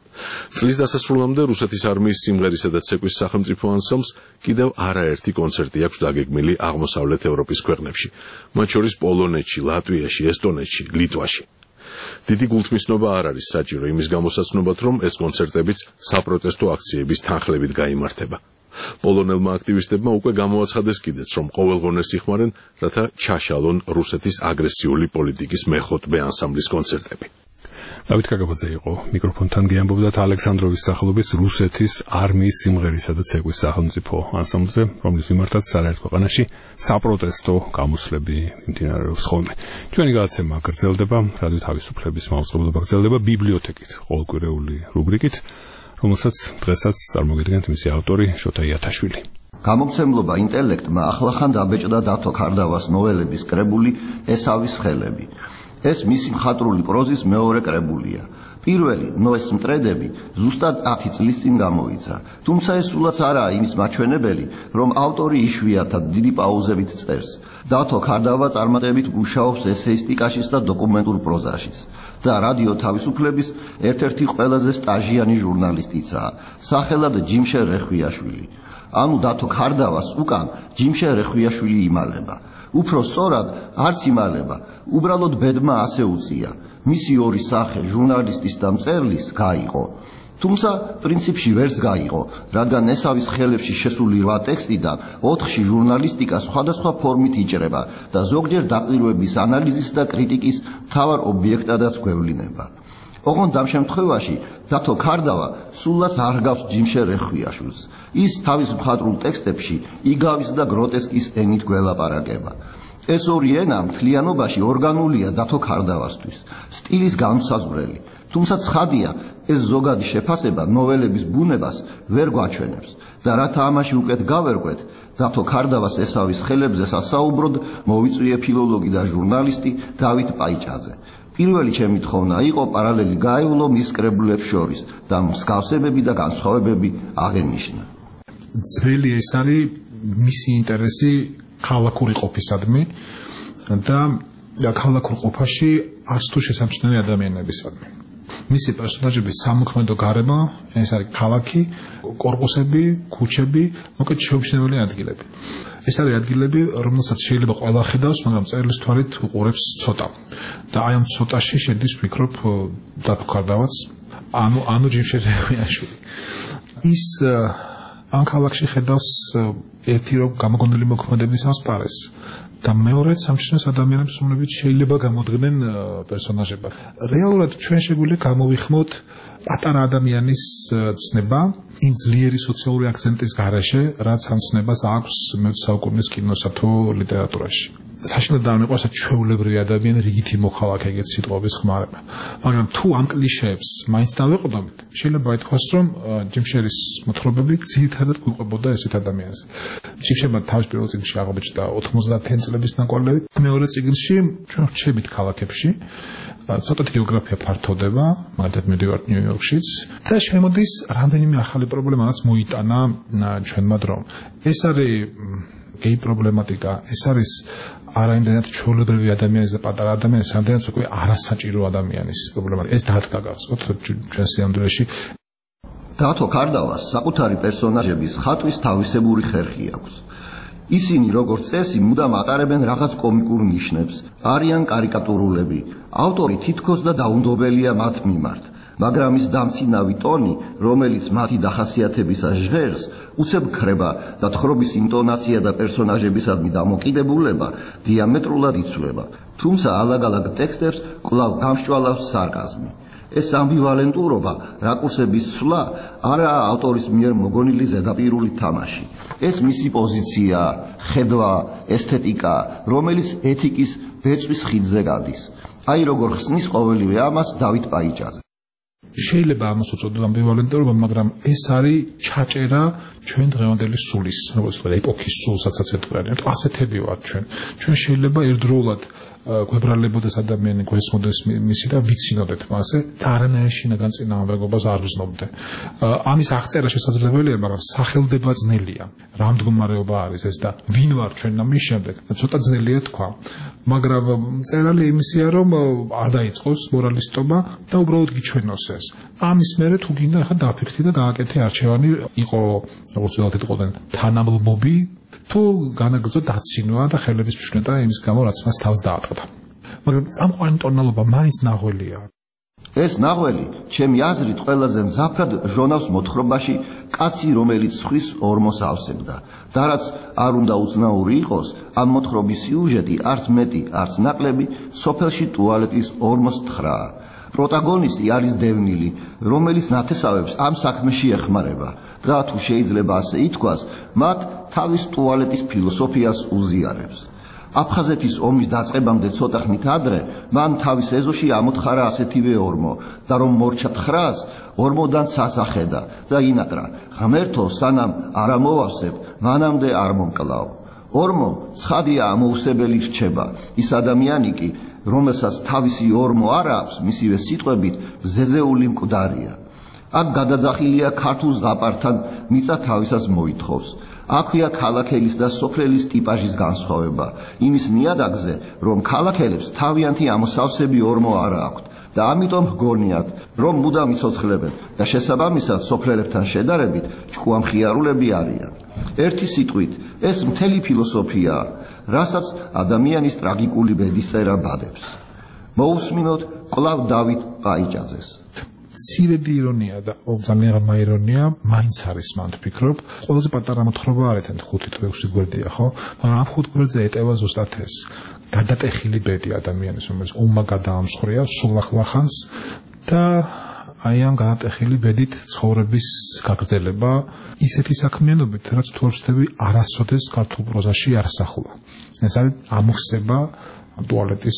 წლის დასასრულამდე რუსეთის არმიის სიმღერისა და ცეკვის სახელმწიფო ანსამბლს კიდევ არაერთი კონცერტი აქვს დაგეგმილი აღმოსავლეთ ევროპის ქვეყნებში, მათ შორის პოლონეთში, ლატვიაში, ესტონეთში, ლიტვაში. დიდი გულთმისნობა არ არის საჭირო იმის გამოსაცნობად, რომ ეს კონცერტებიც საპროტესტო აქციების თანხლებით გაიმართება. პოლონელმა აქტივისტებმა უკვე გამოაცხადეს კიდეც, რომ ყოველ ღონეს იხმარენ, რათა ჩაშალონ რუსეთის აგრესიული პოლიტიკის მეხუთმე ანსამბლის კონცერტები. დავით კაკაბაძე იყო მიკროფონთან გეამბობდათ ალექსანდროვის სახელობის რუსეთის არმიის სიმღერისა და ცეკვის სახელმწიფო ანსამბლზე, რომლის მიმართაც არაერთ ქვეყანაში საპროტესტო გამოსვლები მიმდინარეობს ხოლმე. ჩვენი გადაცემა გრძელდება, რადიო თავისუფლების მაუწყებლობა გრძელდება ბიბლიოთეკით, ყოველკვირეული რუბრიკით, რომელსაც დღესაც წარმოგიდგენთ მისი ავტორი შოთა იათაშვილი. გამომცემლობა ინტელექტმა ახლახან დაბეჭდა დათო ქარდავას ნოველების კრებული ესავის ხელები. ეს მისი მხატვრული პროზის მეორე კრებულია. პირველი ნოეს მტრედები ზუსტად ათი წლის წინ გამოიცა. თუმცა ეს სულაც არაა იმის მაჩვენებელი, რომ ავტორი იშვიათად დიდი პაუზებით წერს. დათო ქარდავა წარმატებით მუშაობს ესეისტიკაშიც და დოკუმენტურ პროზაშიც. და რადიო თავისუფლების ერთ-ერთი ყველაზე სტაჟიანი ჟურნალისტიცაა, სახელად ჯიმშე რეხვიაშვილი. ანუ დათო ქარდავას უკან ჯიმშე რეხვიაშვილი იმალება. უფრო სწორად არც იმალება, უბრალოდ ბედმა ასე უწია. მისი ორი სახე, ჟურნალისტის და მწერლის, გაიყო. თუმცა პრინციპში ვერც გაიყო, რადგან ესავის ხელებში შესული რვა ტექსტიდან ოთხში ჟურნალისტიკა სხვადასხვა ფორმით იჭრება და ზოგჯერ დაკვირვების ანალიზის და კრიტიკის მთავარ ობიექტადაც გვევლინება. ოღონდ ამ შემთხვევაში დათო ქარდავა სულაც არ გავს ჯიმშე რეხვიაშვილს. ის თავის მხატვრულ ტექსტებში იგავის და გროტესკის ენით გველაპარაკება. ეს ორი ენა მთლიანობაში ორგანულია დათო ქარდავასთვის, სტილის განსაზღვრელი. თუმცა ცხადია, ეს ზოგადი შეფასება ნოველების ბუნებას ვერ გვაჩვენებს და რათა ამაში უკეთ გავერკვეთ, დათო ქარდავას ესავის ხელებზე სასაუბროდ მოვიწვიე ფილოლოგი და ჟურნალისტი დავით პაიჭაძე. პირველი ჩემი თხოვნა იყო პარალელი გაევლო მის კრებულებს შორის და მსგავსებები და განსხვავებები აღენიშნა. ძველი ეს არის მისი ინტერესი ქალაქური ყოფისადმი და ქალაქურ ყოფაში არც თუ შესამჩნევი ადამიანებისადმი. მისი პერსონაჟების სამოქმედო გარემო ეს არის ქალაქი, კორპუსები, ქუჩები, მოკლედ შეუმჩნეველი ადგილები. ეს არის ადგილები, რომელსაც შეიძლება ყველა ხედავს, მაგრამ წერილის თვალით უყურებს ცოტა. და აი ამ ცოტაში შედის ვფიქრობ დათო ქარდავაც, ანუ ანუ ჯიმშე რეხვიაშვილი. ის ამ ქალაქში ხედავს ერთი რომ გამოგონილი მოქმედების ასპარეს და მეორედ სამჩნევს ადამიანებს, რომლებიც შეიძლება გამოდგნენ პერსონაჟებად. რეალურად ჩვენ შეგვიძლია გამოვიხმოთ პატარა ადამიანის ცნება იმ ძლიერი სოციალური აქცენტის გარეშე, რაც ამ ცნებას აქვს მეოცე საუკუნის კინოსა თუ ლიტერატურაში. საშინელად არ მიყვარს ჩვეულებრივი ადამიანი რიგითი მოქალაქე ეგეთ სიტყვების ხმარება. მაგრამ თუ ამ კლიშეებს მაინც დავეყრდნობით, შეიძლება ითქვას, რომ ჯიმშერის მოთხრობები ძირითადად გვიყვებოდა ესეთ ადამიანს. ჯიმშერმა თავის პირველ წიგნში აღბეჭდა ოთხმოცდაათი წლების ნაკვალევით, მეორე წიგნში ჩვენ ვრჩებით ქალაქებში, ცოტათი გეოგრაფია ფართოვდება, მაგალითად მივდივართ ნიუ-იორკშიც და შემოდის რამდენიმე ახალი პრობლემა, რაც მოიტანა ჩვენმა დრომ. ეს არის გეი პრობლემატიკა, ეს არის არა იმდენად ჩვეულებრივი ადამიანის და პატარა ადამიანის, რამდენად უკვე არასაჭირო ადამიანის პრობლემატიკა. ეს დადგა გავსკოთ ჩვენ სიამდვილეში. დათო ქარდავას საკუთარი პერსონაჟების ხატვის თავისებური ხერხი აქვს. ისინი როგორც წესი მუდამ ატარებენ რაღაც კომიკურ ნიშნებს, არიან კარიკატურულები. ავტორი თითქოს და დაუნდობელია მათ მიმართ, მაგრამ ის დამცინავი ტონი, რომელიც მათი დახასიათებისას ჟღერს, უცებ ქრება და თხრობის ინტონაცია და პერსონაჟებისადმი დამოკიდებულება დიამეტრულად იცვლება. თუმცა ალაგ-ალაგ ტექსტებს კვლავ გამსჭვალავს სარკაზმი. ეს ამბივალენტურობა, რაკურსების ცვლა არაა ავტორის მიერ მოგონილი ზედაპირული თამაში. ეს მისი პოზიციაა, ხედვა, ესთეტიკა, რომელიც ეთიკის ბეწვის ხიდზე გადის. აი როგორ ხსნის ყოველივე ამას დავით პაიჭაძე. შეიძლება ამას უწოდოთ ამბივალენტურობა, მაგრამ ეს არის ჩაჭერა ჩვენ დღევანდელი სულის, როგორც ვთქვი, ეპოქის სულსაც ეთქვია. ასეთები ვართ ჩვენ. ჩვენ შეიძლება ერთდროულად გვებრალებოდეს ადამიანი, გვესმოდეს მისი და ვიცინოდეთ მასე და არანაირ შინაგან წინააღმდეგობას არ ვზნობდე. ამის აღწერა შესაძლებელია, მაგრამ სახელდება ძნელია. რა მდგომარეობა არის ეს და ვინ ვარ ჩვენ ამის შემდეგ? ცოტა ძნელია თქვა. მაგრამ წერალი იმისია, რომ არ დაიწყოს მორალისტობა და უბრალოდ გიჩვენოს ეს. ამის მერე თუ გინდა ხა დაფიქრდი და გააკეთე არჩევანი, იყო როგორც ვთქვათ იტყოდნენ თანამლბობი თუ განაგრძო დაცინვა და ხელების მშვენება იმის გამო რაც მას თავს დაატყდა. მაგრამ წამყვანი ტონალობა მაინც ნაღველია. ეს ნაღველი, ჩემი აზრით, ყველაზე მზაფრად ჟონავს მოთხრობაში კაცი, რომელიც სხვის ორმოს ავსებდა. და რაც არ უნდა უცნაური იყოს, ამ მოთხრობის სიუჟეტი არც მეტი, არც ნაკლები სოფელში ტუალეტის ორმოს თხრაა. პროტაგონისტი არის დევნილი, რომელიც ნათესავებს ამ საქმეში ეხმარება და თუ შეიძლება ასე ითქვას, მათ თავის ტუალეტის ფილოსოფიას უზიარებს. აფხაზეთის ომის დაწყებამდე ცოტა ხნით ადრე მან თავის ეზოში ამოთხარა ასეთივე ორმო და რომ მორჩა თხრას, ორმოდან სასახედა და ინატრა, ღმერთო სანამ არ ამოვავსებ, მანამდე არ მომკლავ. ორმო ცხადია ამოუსებელი რჩება, ის ადამიანი კი, რომელსაც თავისი ორმო არ აქვს, მისივე სიტყვებით ზეზეული მკვდარია. აქ გადაძახილია ქართულ ზღაპართან მიწა თავისას მოითხოვს. აქვეა ქალაქელის და სოფლელის ტიპაჟის განსხვავება, იმის ნიადაგზე, რომ ქალაქელებს თავიანთი ამოსავსები ორმო არ აქვთ და ამიტომ ჰგონიათ, რომ მუდამ იცოცხლებენ და შესაბამისად სოფლელებთან შედარებით ჭკუამხიარულები არიან. ერთი სიტყვით, ეს მთელი ფილოსოფიაა, რასაც ადამიანის ტრაგიკული ბედისწერა ბადებს. მოусმინოთ კვლავ დავით პაიჭაძეს. ცირედი ირონია და ძალიან ღრმა ირონია მაინც არის, მან ვფიქრობ, ყველაზე პატარა მოთხრობა არ ეთენ ხუთი თუ ექვსი გვერდია, ხო? მაგრამ ამ ხუთ გვერდზე ეტევა ზუსტად ეს გადატეხილი ბედი ადამიანის, რომელიც ომმა გადაამსხვრია სულ ახლახანს და აი ამ გადატეხილი ბედით ცხოვრების გაგრძელება ისეთი საქმიანობით, რაც თუ არ ვცდები, არასოდეს ქართულ პროზაში არ ასახულა. ეს არის ამოვსება ტუალეტის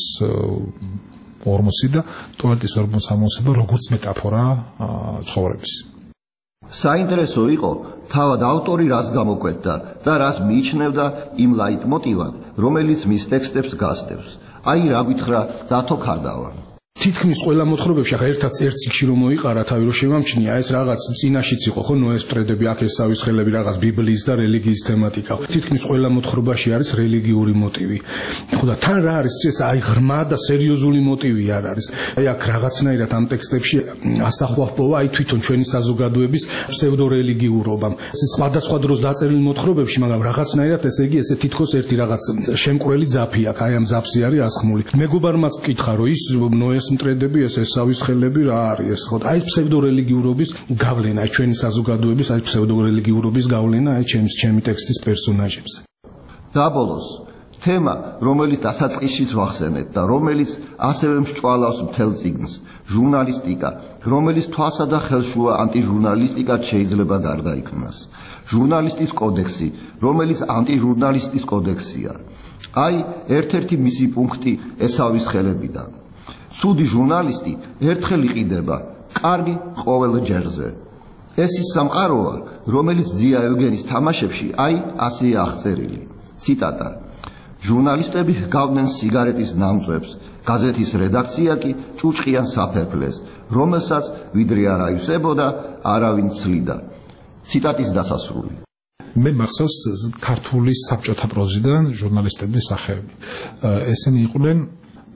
ორმოსი და ტუალეტის ორმოს ამოვსება როგორც მეტაფორა ცხოვრების. საინტერესო იყო თავად ავტორი რას გამოკვეთდა და რას მიიჩნევდა იმ ლაიტმოტივად, რომელიც მის ტექსტებს გასდევს. აი რა გითხრა დათო ქარდავა. თითქმის ყველა მოთხრობებში ახლა ერთად ერთ წიგნში რომ მოიყარა თავი რომ შემამჩნია ეს რაღაც წინაშიც იყო ხო ნოეს მტრედები აქ ესავის ხელები რაღაც ბიბლიის და რელიგიის თემატიკა თითქმის ყველა მოთხრობაში არის რელიგიური მოტივი ხო და თან რა არის ეს აი ღრმა და სერიოზული მოტივი არ არის აი აქ რაღაცნაირად ამ ტექსტებში ასახვა ჰპოვა აი თვითონ ჩვენი საზოგადოების ფსევდორელიგიურობამ ეს სხვადასხვა დროს დაწერილი მოთხრობებში მაგრამ რაღაცნაირად ესე იგი ესე თითქოს ერთი რაღაც შემკვრელი ძაფი აქვს აი ამ ძაფსი არის ასხმული მეგობარმაც მკითხა რომ ის ნოეს მტრედები ეს ესავის ხელები რა არის ეს ხო აი ფსევდორელიგიურობის გავლენა აი ჩვენი საზოგადოების აი ფსევდორელიგიურობის გავლენა აი ჩემს ჩემი ტექსტის პერსონაჟებზე დაბოლოს თემა რომელიც დასაწყისშიც ვახსენეთ და რომელიც ასევე მსჭვალავს მთელ წიგნს ჟურნალისტიკა რომელიც თვალსა და ხელშუა ანტიჟურნალისტიკად შეიძლება გარდაიქმნას ჟურნალისტის კოდექსი რომელიც ანტიჟურნალისტის კოდექსია აი ერთ-ერთი მისი პუნქტი ესავის ხელებიდან ცუდი ჟურნალისტი ერთხელ იყიდება, კარგი ყოველ ჯერზე. ეს ის სამყაროა, რომელიც ძია ევგენის თამაშებში აი ასეა აღწერილი. ციტატა. ჟურნალისტები ჰგავდნენ სიგარეტის ნამწვებს, გაზეთის რედაქცია კი ჭუჭყიან საფერფლეს, რომელსაც ვიდრე არ აივსებოდა, არავინ ცლიდა. ციტატის დასასრული. მე მახსოვს ქართული საბჭოთა პროზიდან ჟურნალისტების სახეები. ესენი იყვნენ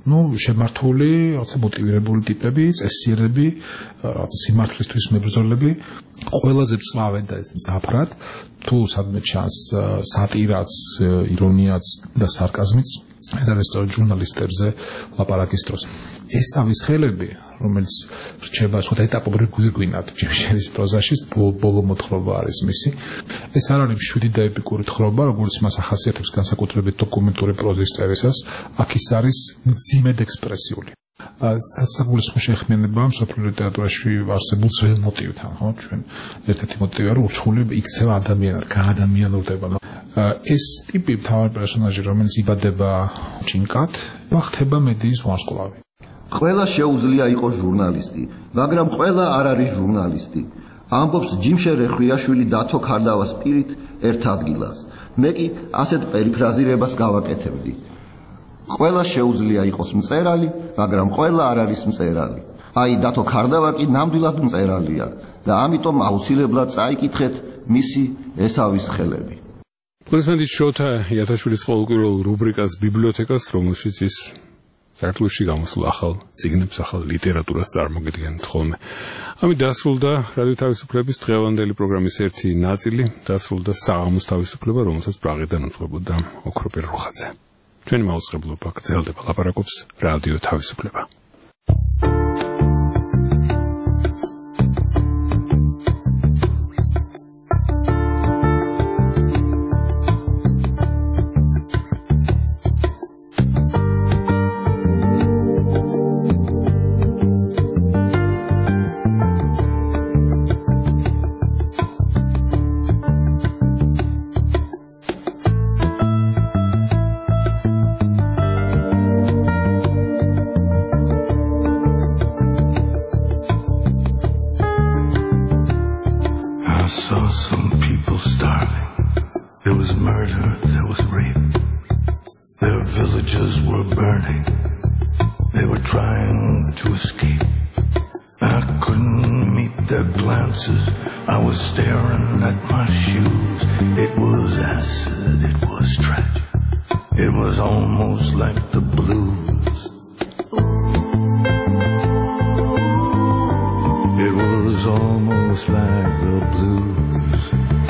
ну შემართული რაღაცა მოტივირებული ტიპები, წესიერები, რაღაცა სიმართლისთვის მებრძოლები, ყველაზე მწვავე და მძაფრად თუ სადმე ჩანს სატირაც, ირონიაც და სარკაზმიც, ეს არის სწორედ ჟურნალისტებზე ლაპარაკის დროს. ეს ამის ხელები, რომელიც რჩება სხვა ეტაპობრივ გვირგვინად ჯიმშერის პროზაში, ბოლო მოთხრობა არის მისი. ეს არ არის მშვიდი და ეპიკური თხრობა, როგორც მას ახასიათებს განსაკუთრებით დოკუმენტური პროზის წერისას, აქ ის არის მძიმედ ექსპრესიული. სასაგულისხმო შეხმიანება მსოფლიო ლიტერატურაში არსებულ ძველ მოტივთან, ხო, ჩვენ ერთ-ერთი მოტივია, რომ ურჩხული იქცევა ადამიანად, გაადამიანურდება. ეს ტიპი მთავარი პერსონაჟი, რომელიც იბადება ჭინკად, ხდება მედიის ვარსკვლავი. ყველა შეუძლია იყოს ჟურნალისტი, მაგრამ ყველა არ არის ჟურნალისტი. ამბობს ჯიმშე რეხვიაშვილი დათო ქარდავას პირით ერთ ადგილას. მე კი ასეთ პერიფრაზირებას გავაკეთებდი. ყველა შეუძლია იყოს მწერალი, მაგრამ ყველა არ არის მწერალი. აი დათო ქარდავა კი ნამდვილად მწერალია და ამიტომ აუცილებლად წაიკითხეთ მისი ესავის ხელები. პრეზიდენტი შოთა იათაშვილის ყოველკვირეულ რუბრიკას ბიბლიოთეკას, რომელშიც ის საქართველოში გამოსულ ახალ წიგნებს, ახალ ლიტერატურას წარმოგიდგენთ ხოლმე. ამით დასრულდა რადიო თავისუფლების დღევანდელი პროგრამის ერთი ნაწილი, დასრულდა საღამოს თავისუფლება, რომელსაც პრაღიდან უძღვებოდა ოქროპირ რუხაძე. ჩვენი მაუწყებლობა გრძელდება, ლაპარაკობს რადიო თავისუფლება. I was staring at my shoes. It was acid, it was tragic. It was almost like the blues. It was almost like the blues.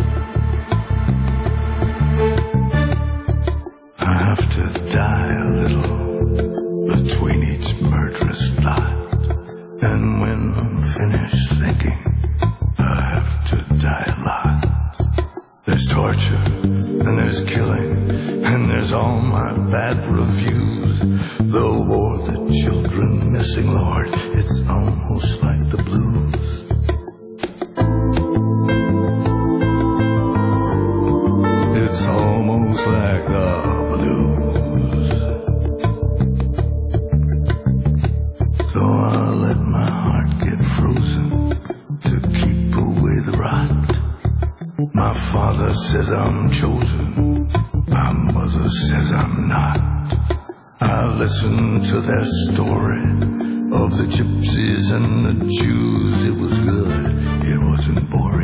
I have to die a little between each murderous thought. And when I'm finished thinking, die a lot. There's torture, and there's killing, and there's all my bad reviews. The war, the children missing, Lord, it's almost like the blues. It's almost like the blues. So I'll let my heart get frozen. My father says I'm chosen, my mother says I'm not. I listen to their story of the gypsies and the Jews. It was good, it wasn't boring.